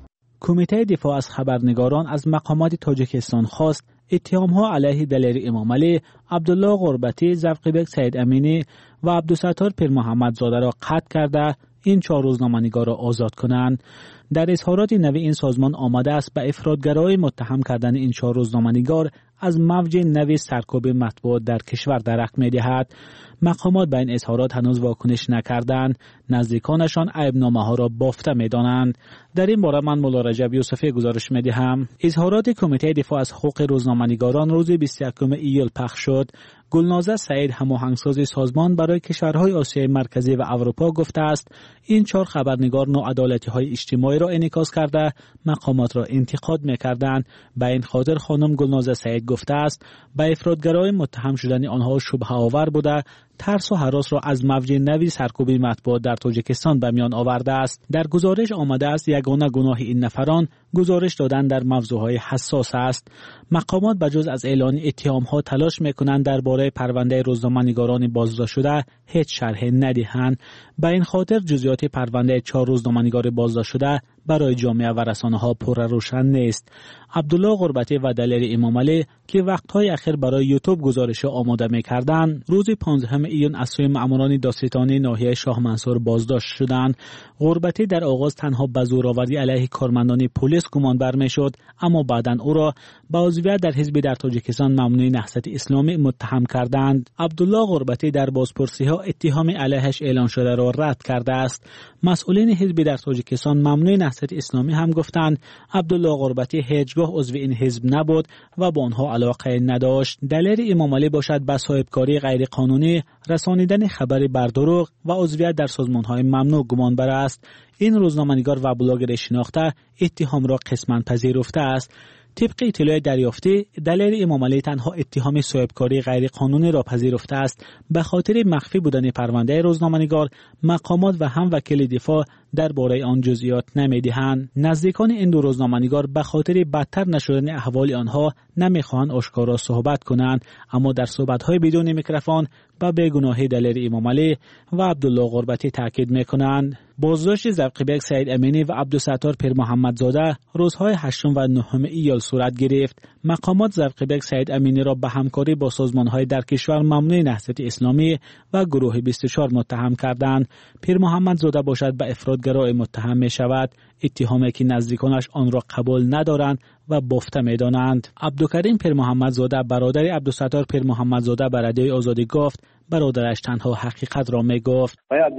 کمیته دفاع از خبرنگاران از مقامات تاجیکستان خواست اتهام‌ها علیه دلیر امامعلی، عبدالله غربتی، زرقیبک سید امینی و عبدالستار پیر محمد زاده را قطع کرده این 4 روزنامه‌نگار را آزاد کنند. در اظهارات نوی این سازمان آمده است به افراطگرایی متهم کردن این 4 روزنامه‌نگار از موج نوی سرکوب مطبوعات در کشور درک می‌دهد. مقامات به این اظهارات هنوز واکنش نکردند. نزدیکانشان عیب‌نامه‌ها را بافته می‌دانند. در این باره من مولا رجب یوسفی گزارش می‌دهم. اظهارات کمیته دفاع از حقوق روزنامه‌نگاران روز 21 ایول پخش شد. گلنازه سعید، هماهنگساز سازمان برای کشورهای آسیای مرکزی و اروپا، گفته است این 4 خبرنگار ناعدالتی‌های اجتماعی را انعکاس کرده مقامات را انتقاد می‌کردند. به این خاطر خانم گلنازه سعید گفته است به افراطگرایی متهم شدن آنها شبهه آور بوده، ترس و هراس را از موج نوی سرکوبی مطبوعات در تاجیکستان به میان آورده است. در گزارش آمده است یگانه گناه این نفران گزارش دادن در موضوعهای حساس است. مقامات بجز از اعلان اتهام‌ها تلاش می‌کنند درباره پرونده روزنامه‌نگاران بازداشت شده هیچ شرح ندهند. به این خاطر جزئیات پرونده 4 روزنامه‌نگار بازداشت شده برای جامعه و رسانه‌ها پر روشن نیست. عبدالله غربتی و دلیر امامعلی که وقت‌های اخیر برای یوتیوب گزارش آماده می‌کردند، روز 15 ایون از سوی مأموران دادستانی ناحیه شاه منصور بازداشت شدند. غربتی در آغاز تنها به زورآوری علیه کارمندان پلیس گمان بر می‌شد، اما بعداً او را به عضویت در حزب در تاجیکستان ممنوع نهضت اسلامی متهم کردند. عبدالله غربتی در بازپرسی‌ها اتهام علیهش اعلان شده را رد کرده است. مسئولین حزب در تاجیکستان ممنوع نهضت اسلامی هم گفتند عبدالله غربتی هیچگاه عضو این حزب نبود و با آنها علاقه نداشت. دلیر امامعلی باشد به صاحبکاری غیرقانونی، رسانیدن خبر بر دروغ و عضویت در سازمان‌های ممنوع گمان بر است. این روزنامه‌نگار و بلاگر شناخته اتهام را قسماً پذیرفته است. طبق اطلاع دریافتی، دلیر امامعلی تنها اتهام صاحبکاری غیرقانونی را پذیرفته است. به خاطر مخفی بودن پرونده روزنامه‌نگار، مقامات و هم وکیل دفاع درباره آن جزئیات نمی‌دهند. نزدیکان این 2 روزنامه‌نگار به خاطر بدتر نشدن احوال آنها نمی‌خواهند آشکارا صحبت کنند، اما در صحبت‌های بدون میکروفون به بیگناهی دلیر امامعلی و عبدالله غربتی تاکید می‌کنند. بازداشت زرقیبک سید امینی و عبدالستار پیر محمد زاده روزهای 8 و 9 ایول صورت گرفت. مقامات زرقیبک سید امینی را به همکاری با سازمان‌های در کشور ممنوع نهضت اسلامی و گروه 24 متهم کردند. پیر محمد زاده باشد به افراطگرایی متهم می شود، اتهامی که نزدیکانش آن را قبول ندارند و بافته می دانند. عبدالکریم پیر محمد زاده برادر عبدالستار پیر محمد زاده به رادیوی آزادی گفت برادرش تنها حقیقت را می گفت.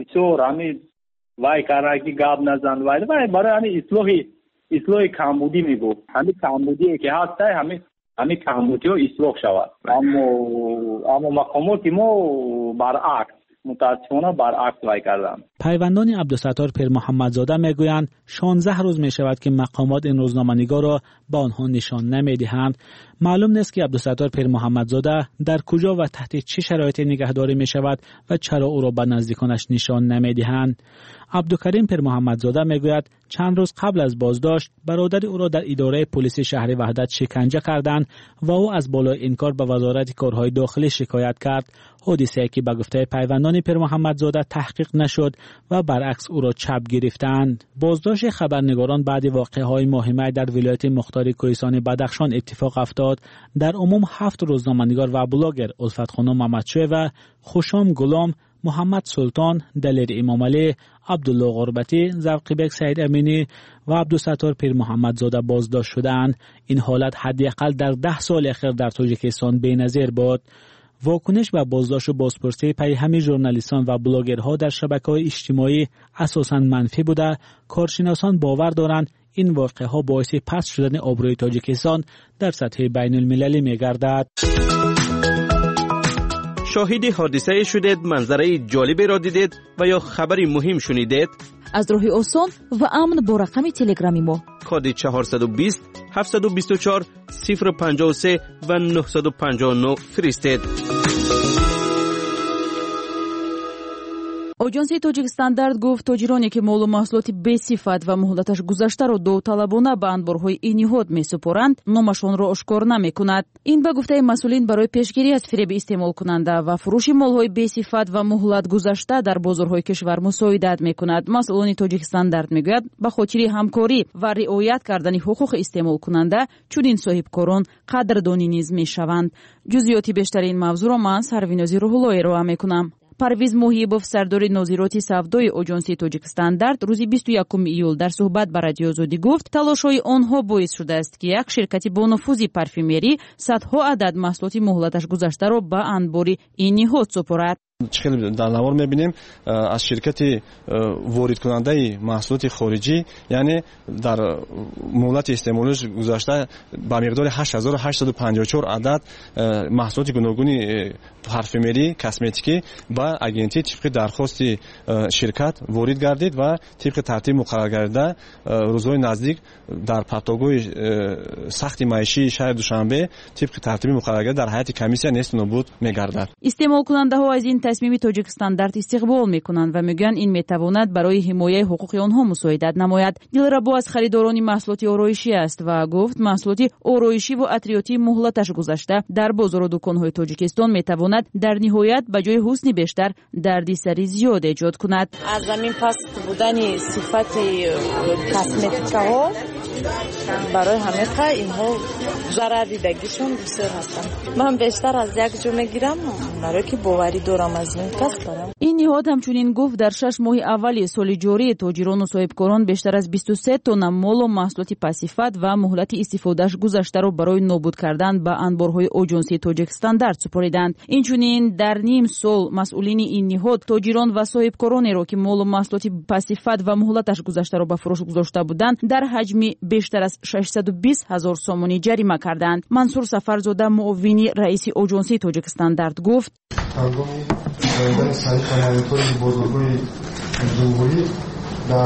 وای کارکی گاب نزن وای برای اصلاح کمبودی میگفت. همین کمبودی که هست همین کمبودی رو اصلاح شود. اما مقامات ما برعکس متاسفانه برعکس وای کردن. پیوندان عبدالستار پیر محمدزاده میگویند 16 روز می شود که مقامات این روزنامه‌نگار را به آنها نشان نمیدهند. معلوم نیست که عبدالستار پیر محمدزاده در کجا و تحت چه شرایطی نگهداری می شود و چرا او را به نزدیکانش نشان نمیدهند. عبدالکریم پیر محمدزاده میگوید چند روز قبل از بازداشت برادر او را در اداره پلیس شهر وحدت شکنجه کردند و او از بالای انکار به وزارت کارهای داخلی شکایت کرد. حادثه‌ای که به گفته پیوندان پیر محمدزاده تحقیق نشد و برعکس او را چپ گرفتند. بازداشت خبرنگاران بعد واقعه‌های مهمی در ولایت مختار کوهستان بدخشان اتفاق افتاد. در عموم 7 روزنامه‌نگار و بلاگر الفت خانم محمدشوی و خوشام غلام، محمد سلطان، دلیر امامعلی، عبدالله غربتی، زرقیبک سید امینی و عبدالستار پیر محمدزاده بازداشت شدند. این حالت حداقل در 10 سال اخیر در تاجیکستان بی‌نظیر بود. واکنش به بازداشت و بازپرسی پیهمی ژورنالیستان و بلاگرها در شبکه‌های اجتماعی اساساً منفی بوده. کارشناسان باور دارند این واقعه‌ها باعث پست شدن آبروی تاجیکستان در سطح بین المللی می‌گردد. شاهد حادثه شدید، منظره جالبی را دیدید و یا خبری مهم شنیدید؟ از راه آسان و امن با رقم تلگرامی ما کد 420 724 053 و 959 فرستید. اجنسی توجیک استاندارد گفت تاجرانی که مال و محصولات بی‌صفت و مهلتش گذشته را داوطلبانه به انبارهای اینیهاد می‌سپارند، نامشان را آشکار نمی‌کند. این به گفته مسئولین برای پیشگیری از فریب استعمال کننده و فروش مال‌های بی‌صفت و مهلت گذشته در بازارهای کشور مساعدت می‌کند. مسئولان توجیک استاندارد می‌گویند به خاطر همکاری و رعایت کردن حقوق استعمال کننده چنین صاحبکاران قدردانی نیز می‌شوند. جزئیات بیشتر این موضوع را من سروینازی روح‌اللهی را می‌کنم. پرویز محیبوف سردار نظارت سودای اجنسی توجیک استاندارد روز 21 ایول در صحبت با رادیو آزادی گفت تلاش‌های آنها باعث شده است که یک شرکت با نفوذ پارفیمری صدها عدد محصولات مهلتش گذشته را به انبار اینیهاد سپارد. خیلی در نوار می‌بینیم از شرکت وارد کننده محصولات خارجی، یعنی در مهلت استعمالش گذشته با مقدار 8854 عدد محصولات گوناگون پارفیمری کسمتیکی با اجنسی طبق درخواست شرکت وارد گردید و طبق ترتیب مقرر گردیده روزهای نزدیک در پرتگاه سخت معیشی شهر دوشنبه طبق ترتیب مقرر گردیده در هیئت کمیسیون نیست نابود می‌گردد. استعمال کننده ها از این تصمیم توجیک استاندارد استقبال میکنند و میگن این میتواند برای حمایت حقوق آنها مساعدت نماید. دلربا از خریداران محصولات آرایشی است و گفت محصولات آرایشی و عطریاتی مهلتش گذشته در بازار و دکان‌های تاجیکستان میتواند در نهایت به جای حسن بیشتر دردسری زیاد ایجاد کند. از زمین پست بودن صفت کسمتیک‌ها برای همه اینها ضرر دیدگیشون بسیار هستند. من بیشتر از یک جو میگیرم برای که باوری دارم از این کس دارم. این نهاد همچنین گفت در 6 ماه اول سال جاری تاجران و صاحبکاران بیشتر از 23 تن مال و محصولات پاسیفت و مهلت استفادهش گذشته را برای نابود کردن به انبارهای اجنسی توجیک استاندارد سپردند. اینچنین در نیم سال مسئولین این نهاد تاجران و صاحبکارانی را که مال و محصولات پاسیفت و مهلتش گذشته را به فروش گذاشته بودند در حجم بیشتر از 620,000 سومانی جریمه کردند. منصور سفرزاده معاون رئیس اجنسی توجیک استاندارد گفت هنگامی دادن صحیح مانیتوری بزرگوی جمهوری در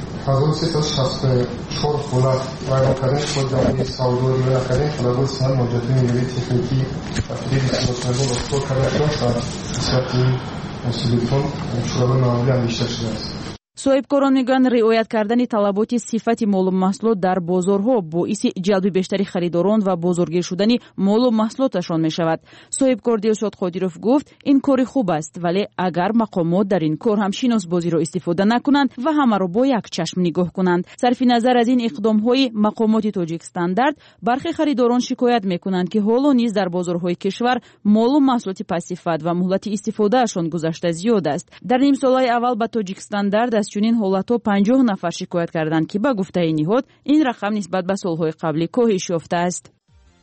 1364 خلق وارد کردن خود جمهوری سعودی و کردن خلقات سال موجودی نیروی تکنیکی و فریب سیماسمردون اختار کرده داشت و بسیار مسئولیتون شورای معاملی هم بیشتر شده است. صاحبکاران میگویند رعایت کردن طلبات صفت مال و محصولات در بازارها باعث جلب بیشتری خریداران و بازارگیر شدن مال و محصولاتشان می شود. صاحبکار دلشاد قادیروف گفت این کار خوب است، ولی اگر مقامات در این کار هم شناسبازی را استفاده نکنند و همه را با یک چشم نگاه کنند. صرف نظر از این اقدام‌های مقامات توجیک استاندارد، برخی خریداران شکایت می‌کنند که حالا نیز در بازارهای کشور مال و محصولات پاسیفت و مهلت استفادهشان گذشته زیاد است. در نیم سال‌های اول با توجیک استاندارد از چنین حالت‌ها 50 نفر شکایت کردند که به گفته این نهاد این رقم نسبت به سال‌های قبلی کاهش یافته است.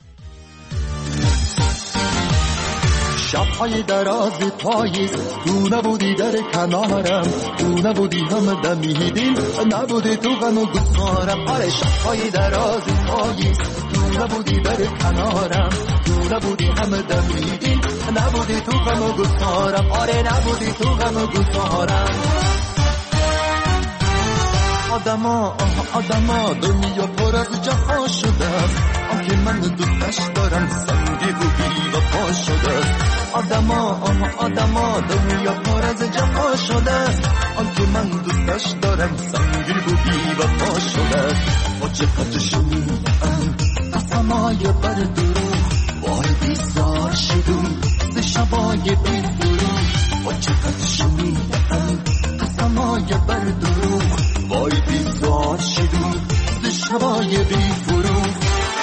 شب‌های دراز پاییز تو نبودی در کنارم، تو نبودی هم دمی دل نبودی تو غم و گفتارم. آره شب‌های دراز پاییز تو نبودی در کنارم، تو نبودی همه دمیدیم نبودی تو غم و گسارم آره نبودی تو غم و گسارم آدما دنیا پر از جفا شده است آنکه من دوستش دارم سنگی و بی وفا شده است آدما دنیا پر از جفا شده است آنکه من دوستش دارم سنگی و بی وفا شده است با چقدر شنیدم قسمای بر دروغ وای بیزار شدم ز شبای بی فروغ با چقدر شنیدم قسمای بر دروغ وای بیزار شدم ز شبای بی فروغ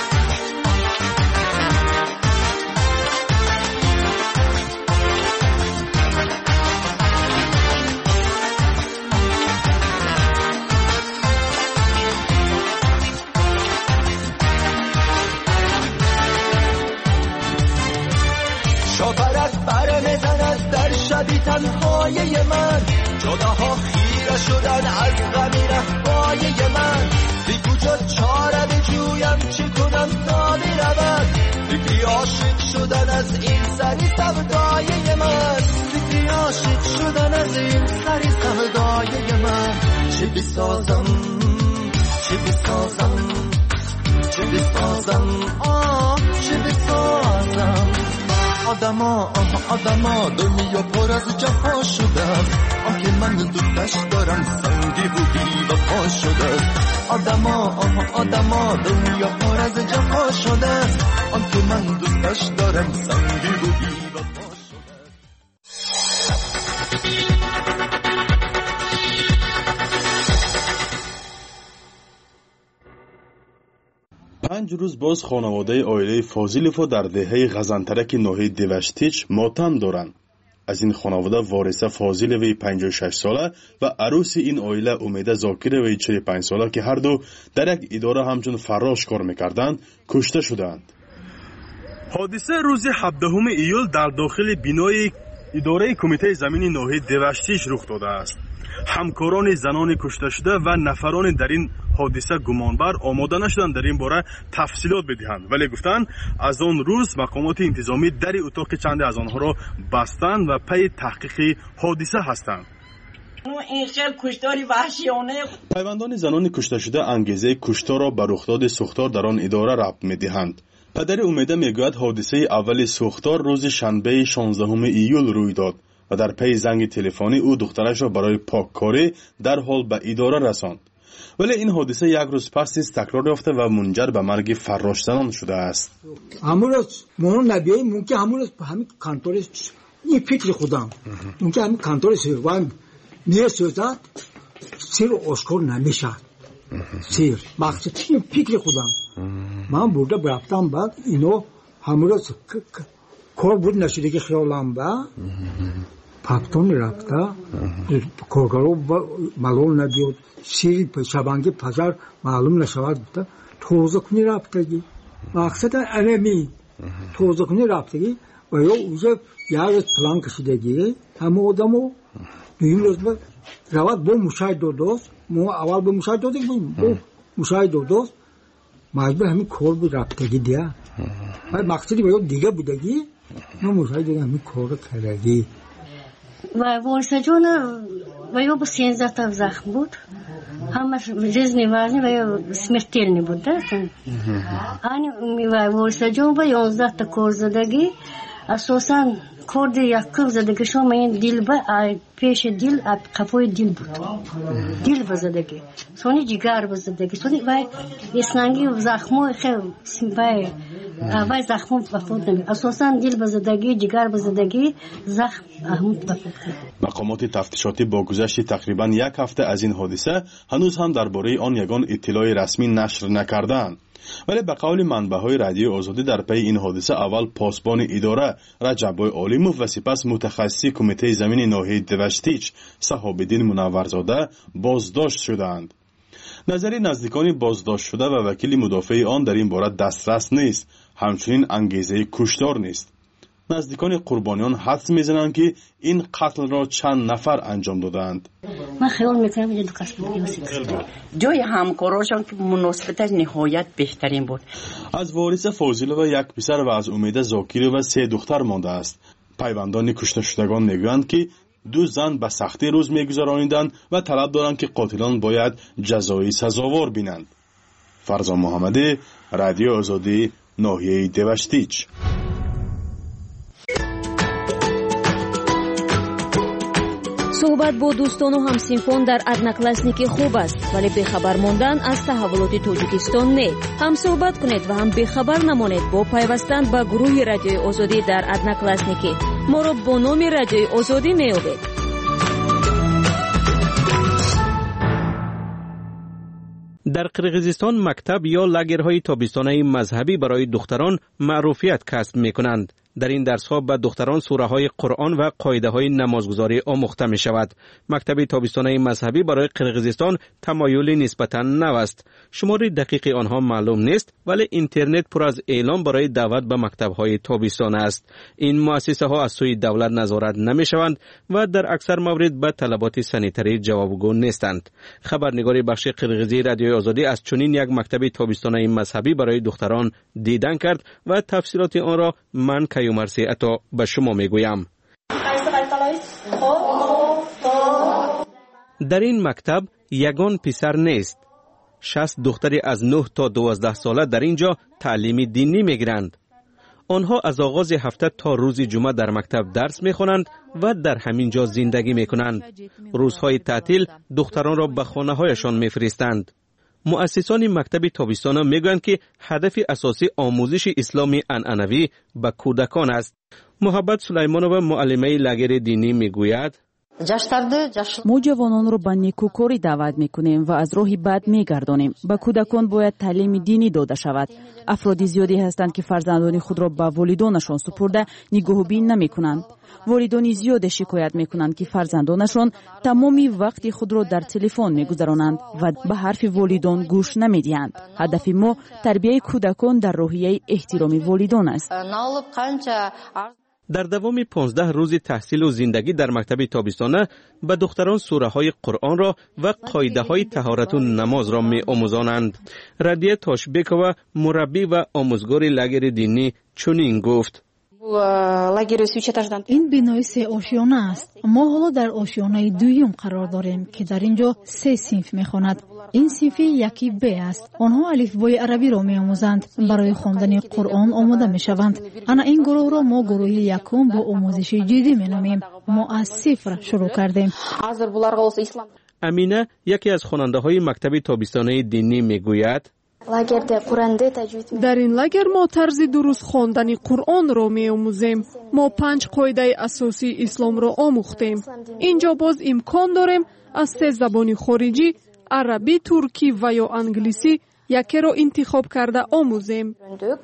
شاپرک بر میزند در شبی تنهای من جداها خیره شدن از غمی رفای من بی کجا چاره بجویم چی کنم تا برود فکری عاشق شدن از این سری سودای من فکری عاشق شدن از این سری سودای من چی بسازم چی بسازم چی بسازم چی بسازم آدما دنیا پر از جفا شده است آنکه من دوستش دارم سنگی و بی وفا شده است آدما دنیا پر از جفا شده است آنکه من دوستش دارم سنگی و بی وفا شده پنج روز باز خانواده عائله فاضلوفا در دهه غزنترک ناحیه دوشتیچ ماتم دارند. از این خانواده وارثه فاضلوی 56 ساله و عروس این عائله امیده زاکروی 45 ساله که هر دو در یک اداره همچون فراش کار میکردند کشته شدند. حادثه روز 17 ایول در داخل بینای اداره کمیته زمینی ناحیه دوشتیچ رخ داده است. همکاران زنان کشته شده و نفران در این حادثه گمانبر آماده نشدند در این باره تفصیلات بدهند ولی گفتند از آن روز مقامات انتظامی در اتاق چند از آنها را بستند و پی تحقیق حادثه هستند. این خیلی کشتاری وحشیانه. پیوندان زنان کشته شده انگیزه کشتار را به رخداد سوختار در آن اداره ربط می‌دهند. پدر امیده میگوید حادثه اول سوختار روز شنبه 16 ایول روی داد و در پی زنگ تلفنی او دخترش را برای پاککاری در حال به اداره رساند. ولی این حادثه یک روز پس نیز تکرار یافته و منجر به مرگ فراش زنان شده است. همون روز مون نبیه ممکن همون روز همین کانتور این فکر خودم ممکن همین کانتور سیروان میه سوزد سیر اشکار نمیشه سیر مقصد این فکر خودم من بوده برفتم بعد اینو همون روز کار بود نشده که خیالم با پاپتون رفته کارگارو معلوم ندید سیری شبانگی پزار معلوم نشود توزه کنی رفتگی مقصد علمی توزه کنی رفتگی و یا اوزه یه پلان کشیدگی همه آدمو دویم روز با رواد با مشاهد دوست ما اول با مشاهد دادیم با مشاهد دوست مجبور همین کار بود رفتگی دیا مقصدی با یا دیگه بودگی ما مشاهد دیگه همین کار کردگی و ورسه جون و یا با 13 تا زخم بود همش жизни важны و یا смертельный بود و ورسه جون با 11 تا کار زدگی اساساً کورد یک زدگی شما این دیل با پیش دیل قفای دیل بود دیل بزدگی سونی جگر بزدگی سونی و اسنانگی زخمو خیلی و زخمو بفود نمی اساساً دیل بزدگی جگر بزدگی زخم احمد بفود. مقامات تفتیشاتی با گذشت تقریباً یک هفته از این حادثه هنوز هم درباره آن یگان اطلاع رسمی نشر نکردند. ولی به قول منبع‌های رادیو آزادی در پی این حادثه اول پاسبان اداره رجب عالیموف و سپس متخصص کمیته زمینی ناحیه دوشتیچ صحاب‌الدین منورزاده بازداشت شدند. نظری نزدیکان بازداشت شده و وکیل مدافع آن در این باره دسترس نیست، همچنین انگیزه کشتار نیست. نزدیکان قربانیان حدس میزنند که این قتل را چند نفر انجام دادند. من خیال میکنم اینجا دو کس بود. جای همکاراشان که مناسبتش نهایت بهترین بود. از وارث فاضل و یک پسر و از امید زاکری و 3 دختر مانده است. پیوندان کشته شدگان میگویند که 2 زن به سختی روز میگذرانیدند و طلب دارند که قاتلان باید جزای سزاوار بینند. فرزان محمدی، رادیو آزادی، ناحیه دوشتیچ. صحبت با دوستان و همسینفون در одноклассники خوب است، ولی بخبر ماندن از تحولات تاجیکستان نه. هم صحبت کنید و هم بخبر نمانید با پیوستن به گروه رادیوی آزادی در одноклассники. ما را با نام رادیوی آزادی میابید. در قرقیزستان مکتب یا لاگرهای تابستانه مذهبی برای دختران معروفیت کسب میکنند. در این درس‌ها به دختران سوره‌های قرآن و قاعده‌های نمازگزاری آموخته می‌شود. مکتب تابستانه مذهبی برای قرقیزستان تمایلی نسبتاً نو است. شمار دقیق آنها معلوم نیست، ولی اینترنت پر از اعلام برای دعوت به مکتب‌های تابستانه است. این مؤسسه‌ها از سوی دولت نظارت نمی‌شوند و در اکثر موارد به طلبات سانیتری جوابگو نیستند. خبرنگار بخش قرقیزی رادیوی آزادی از چنین یک مکتب تابستانه مذهبی برای دختران دیدن کرد و تفصیلات آن را من کیومرثی عطا به شما میگویم. در این مکتب یگان پسر نیست. 60 دختری از 9 تا 12 ساله در اینجا تعلیم دینی میگیرند. آنها از آغاز هفته تا روز جمعه در مکتب درس میخوانند و در همین جا زندگی میکنند. روزهای تعطیل دختران را به خانه هایشان میفرستند. مؤسسان مکتب تابستانه میگویند که هدف اساسی آموزش اسلامی عنعنوی به کودکان است. محبت سلیمانова معلمه لاگر دینی میگوید: ما جوانان رو به نیکوکاری دعوت میکنیم و از راهی بد میگردانیم. به کودکان باید تعلیم دینی داده شود. افراد زیادی هستند که فرزندان خود را به والدانشان سپرده نگاهبین نمیکنند. والدان زیاد شکایت میکنند که فرزندانشان تمامی وقت خود را در تلفن میگذرانند و به حرف والدان گوش نمیدهند. هدف ما تربیت کودکان در راهیه احترام والدان است. در دوام 15 روز تحصیل و زندگی در مکتب تابستانه به دختران سوره های قرآن را و قاعده های طهارت و نماز را می آموزانند. رادیه تاشبکова مربی و آموزگار لاگر دینی چنین گفت: این بینای 3 آشیانه است. ما حالا در آشیانه دویم قرار داریم که در اینجا 3 صنف میخواند. این صنف یکی ب است. آنها الفبای عربی را میآموزند. برای خواندن قرآن آماده میشوند. انا این گروه را ما گروه یکم با آموزش جدی مینامیم. ما از 0 شروع کردیم. امینه یکی از خواننده های مکتب تابستانه دینی میگوید: در این لاگر ما طرز درست خواندن قرآن را می آموزیم. ما 5 قاعده اساسی اسلام را آموختیم. اینجا باز امکان داریم از 3 زبان خارجی، عربی، ترکی و یا انگلیسی یکی را انتخاب کرده آموزیم.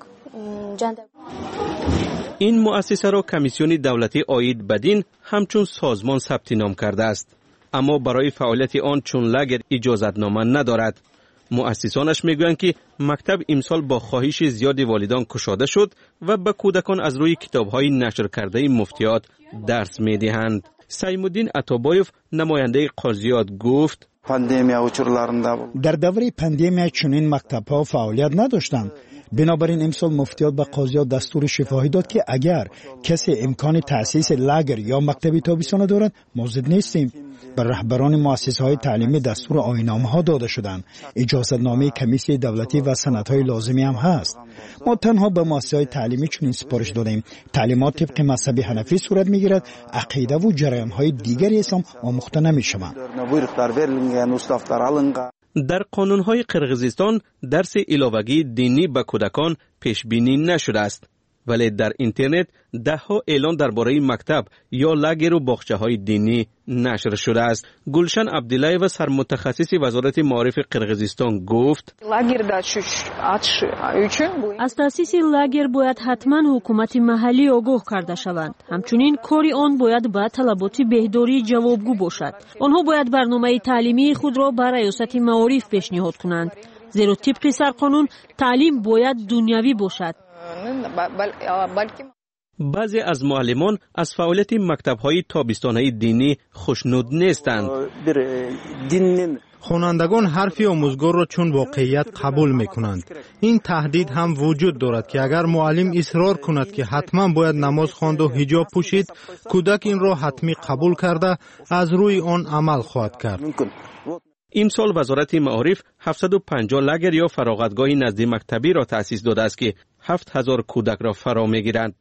این مؤسسه را کمیسیون دولتی عاید به دین همچون سازمان ثبت نام کرده است، اما برای فعالیت آن چون لاگر اجازتنامه ندارد. مؤسسانش میگویند که مکتب امسال با خواهش زیاد والدان گشاده شد و به کودکان از روی کتاب‌های نشر کرده مفتیات درس میدهند. سیم‌الدین عطابایف نماینده قاضیات گفت: در دوره پاندمی چنین مکتب‌ها فعالیت نداشتند. بنابراین امسال مفتیات به قاضیات دستور شفاهی داد که اگر کسی امکان تأسیس لاگر یا مکتب تابستانه دارد ما ضد نیستیم. به رهبران مؤسسه‌های تعلیمی دستور آیین‌نامه‌ها داده شدند. اجازتنامه کمیسیون دولتی و سندهای لازمی هم هست. ما تنها به مؤسسه‌های تعلیمی چنین سپارش دادیم: تعلیمات طبق مذهب حنفی صورت می‌گیرد، عقیده و جریان‌های دیگری اسلام آموخته نمی‌شوند. در قانون‌های قرقیزستان درس علاوگی دینی به کودکان پیش بینی نشده است، ولی در اینترنت ده‌ها اعلان درباره مکتب یا لاگر و باغچه‌های دینی نشر شده است. گلشن عبداللهیوا سرمتخصص وزارت معارف قرقیزستان گفت: از تأسیس لاگر باید حتما حکومت محلی آگاه کرده شوند. همچنین کاری آن باید به طلبات بهداری جوابگو باشد. آنها باید برنامه تعلیمی خود را به ریاست معارف پیشنهاد کنند، زیرا طبق سرقانون تعلیم باید دنیوی باشد. بعضی از معلمان از فعالیت مکتب‌های تابستانه دینی خوشنود نیستند. خوانندگان حرفی آموزگار را چون واقعیت قبول میکنند. این تهدید هم وجود دارد که اگر معلم اصرار کند که حتما باید نماز خواند و حجاب پوشید، کودک این را حتمی قبول کرده از روی آن عمل خواهد کرد. این سال وزارت معارف 750 لگر یا فراغتگاه نزد مکتبی را تأسیس داده است که 7000 کودک را فرا میگیرند.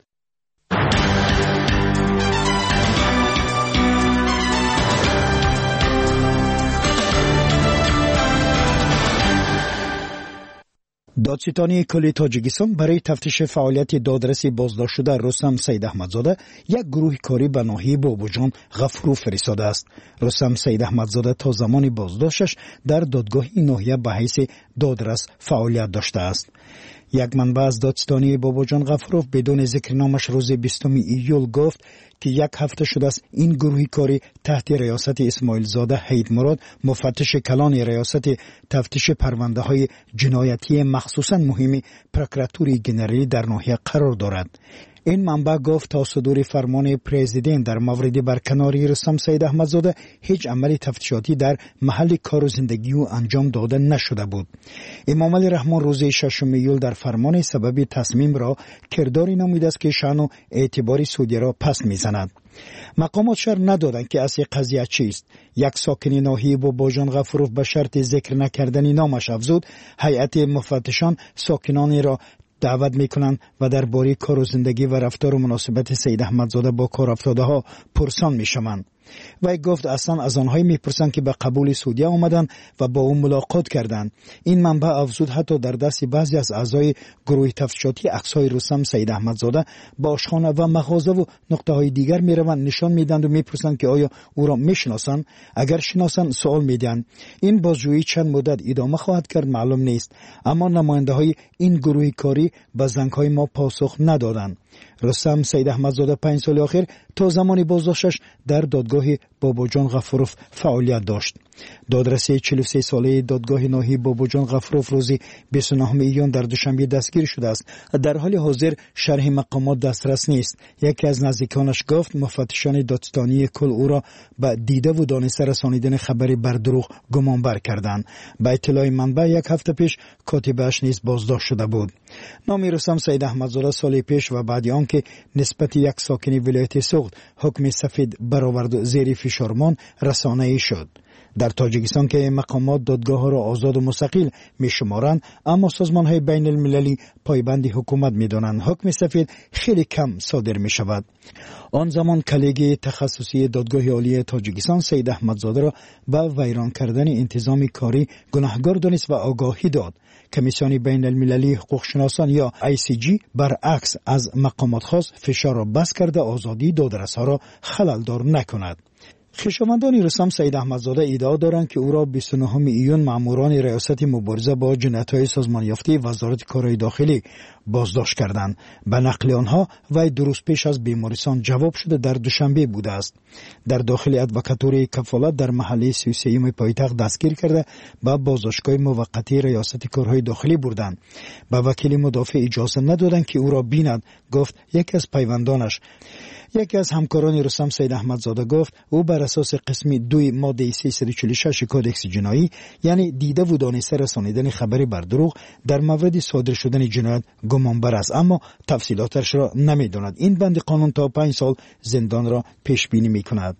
دادستانی کلی تاجیکستان برای تفتیش فعالیت دادرسی بازداشت شده رستم سید احمدزاده یک گروه کاری به ناحیه بابوجان غفورو فرستاده است. رستم سید احمدزاده تا زمان بازداشتش در دادگاه ناحیه به حیث دادرس فعالیت داشته است. یک منبع از دادستانی بابوجان غفوروف بدون ذکر نامش روز 20 ایول گفت که یک هفته شده است این گروه کاری تحت ریاست اسماعیل زاده حید مراد مفتش کلان ریاست تفتیش پرونده های جنایتی مخصوصا مهمی پروکراتوری جنرالی در ناحیه قرار دارد. این منبع گفت تا صدور فرمان پرزیدنت در مورد برکناری رستم سید احمدزاده هیچ عمل تفتیشاتی در محل کار و زندگی او انجام داده نشده بود. امام علی رحمان روز 6 ایول در فرمان سبب تصمیم را کرداری نموده است که شأن و اعتبار سعودی را پس میزند. مقامات شرح ندادند که اصل قضیه چیست. یک ساکن ناحیه بابوجان غفوروف به شرط ذکر نکردن نامش افزود هیئت مفتشان ساکنانی را دعوت میکنند و درباره کار و زندگی و رفتار و مناسبت سید احمدزاده با کار افتاده ها پرسان میشوند. وی گفت اصلا از آنهایی میپرسند که به قبول سعودیه آمدند و با او ملاقات کردند. این منبع افزود حتی در دست بعضی از اعضای گروه تفتیشاتی عکس‌های رستم سید احمدزاده با آشخانه و مغازه و نقطه های دیگر میروند نشان میدند و میپرسند که آیا او را میشناسند. اگر شناسند سوال میدهند. این بازجویی چند مدت ادامه خواهد کرد معلوم نیست، اما نماینده های این گروه کاری به زنگ‌های ما پاسخ ندادند. رستم سید احمدزاده 5 سال اخیر تا زمان بازداشتش در دادگاه بابوجان غفوروف فعالیت داشت. دادرسی 43 ساله دادگاه ناحیه بابوجان غفوروف روز 29 ایون در دوشنبه دستگیر شده است. در حال حاضر شرح مقامات دسترس نیست. یکی از نزدیکانش گفت مفتشان دادستانی کل او را به دیده و دانسته رسانیدن خبری بر دروغ گمانبر کردند. به اطلاع منبع یک هفته پیش کاتبش نیز بازداشت شده بود. نام رستم سید احمدزاده سال پیش و بعد آنکه نسبت یک ساکن ولایت سوخت حکم سفید برآورد زیر فشارمان رسانه‌ای شد. در تاجیکستان که مقامات دادگاه ها را آزاد و مستقل می شمارند، اما سازمان های بین المللی پایبند حکومت می دانند. حکم سفید خیلی کم صادر می شود. آن زمان کلیگ تخصصی دادگاه عالی تاجیکستان سید احمدزاده را به ویران کردن انتظام کاری گناهکار دانست و آگاهی داد. کمیسیون بین المللی حقوق شناسان یا ICG برعکس از مقامات خاص فشار را بس کرده آزادی دادرس‌ها را خلل‌دار نکند. خویشاوندان رستم سید احمدزاده ادعا دارند که او را 29 ایون ماموران ریاست مبارزه با جنایت‌های سازمان یافته وزارت کارهای داخلی بازداشت کردند. به نقل آنها وی درست پیش از بیمارستان جواب شده در دوشنبه بوده است. در داخل ادوکاتوری کفالت در محله 33 پایتخت دستگیر کرده به بازداشتگاه موقتی ریاست کارهای داخلی بردند. به وکیل مدافع اجازه ندادند که او را بیند. گفت یکی از پیوندانش. یکی از همکاران رستم سید احمدزاده گفت او بر اساس قسم 2 ماده 346 کودکس جنایی یعنی دیده و دانسته رسانیدن خبری بر دروغ در مورد صادر شدن جنایت گمانبر است، اما تفصیلاتش را نمیداند. این بند قانون تا 5 سال زندان را پیش بینی میکند.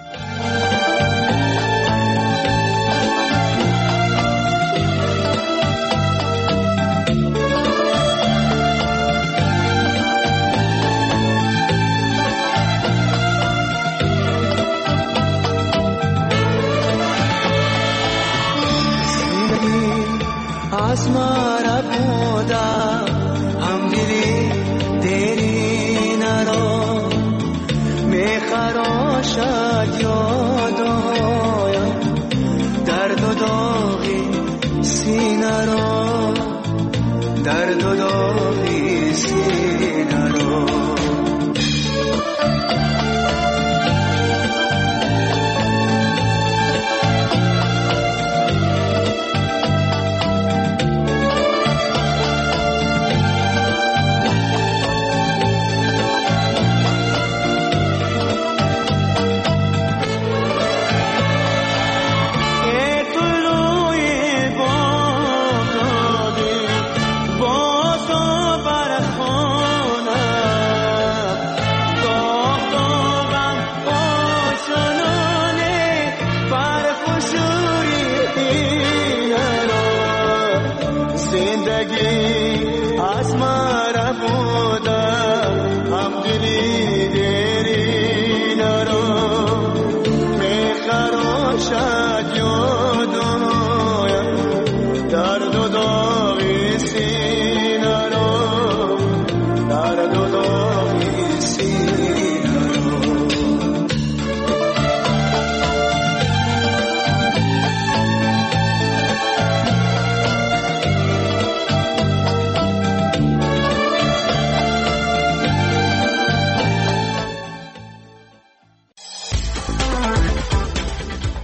आसमां खोदा हम दिली तेरी नरो मैं खरोशा योदो दर्द दोगी सीनरो दर्द दोगी सीनरो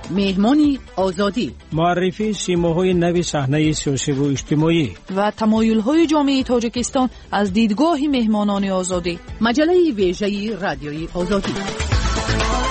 مهمانی آزادی، معرفی سیماهای نو صحنه سیاسی و اجتماعی و تمایل‌های جامعه تاجیکستان از دیدگاه مهمانان آزادی. مجله ویژه رادیویی آزادی.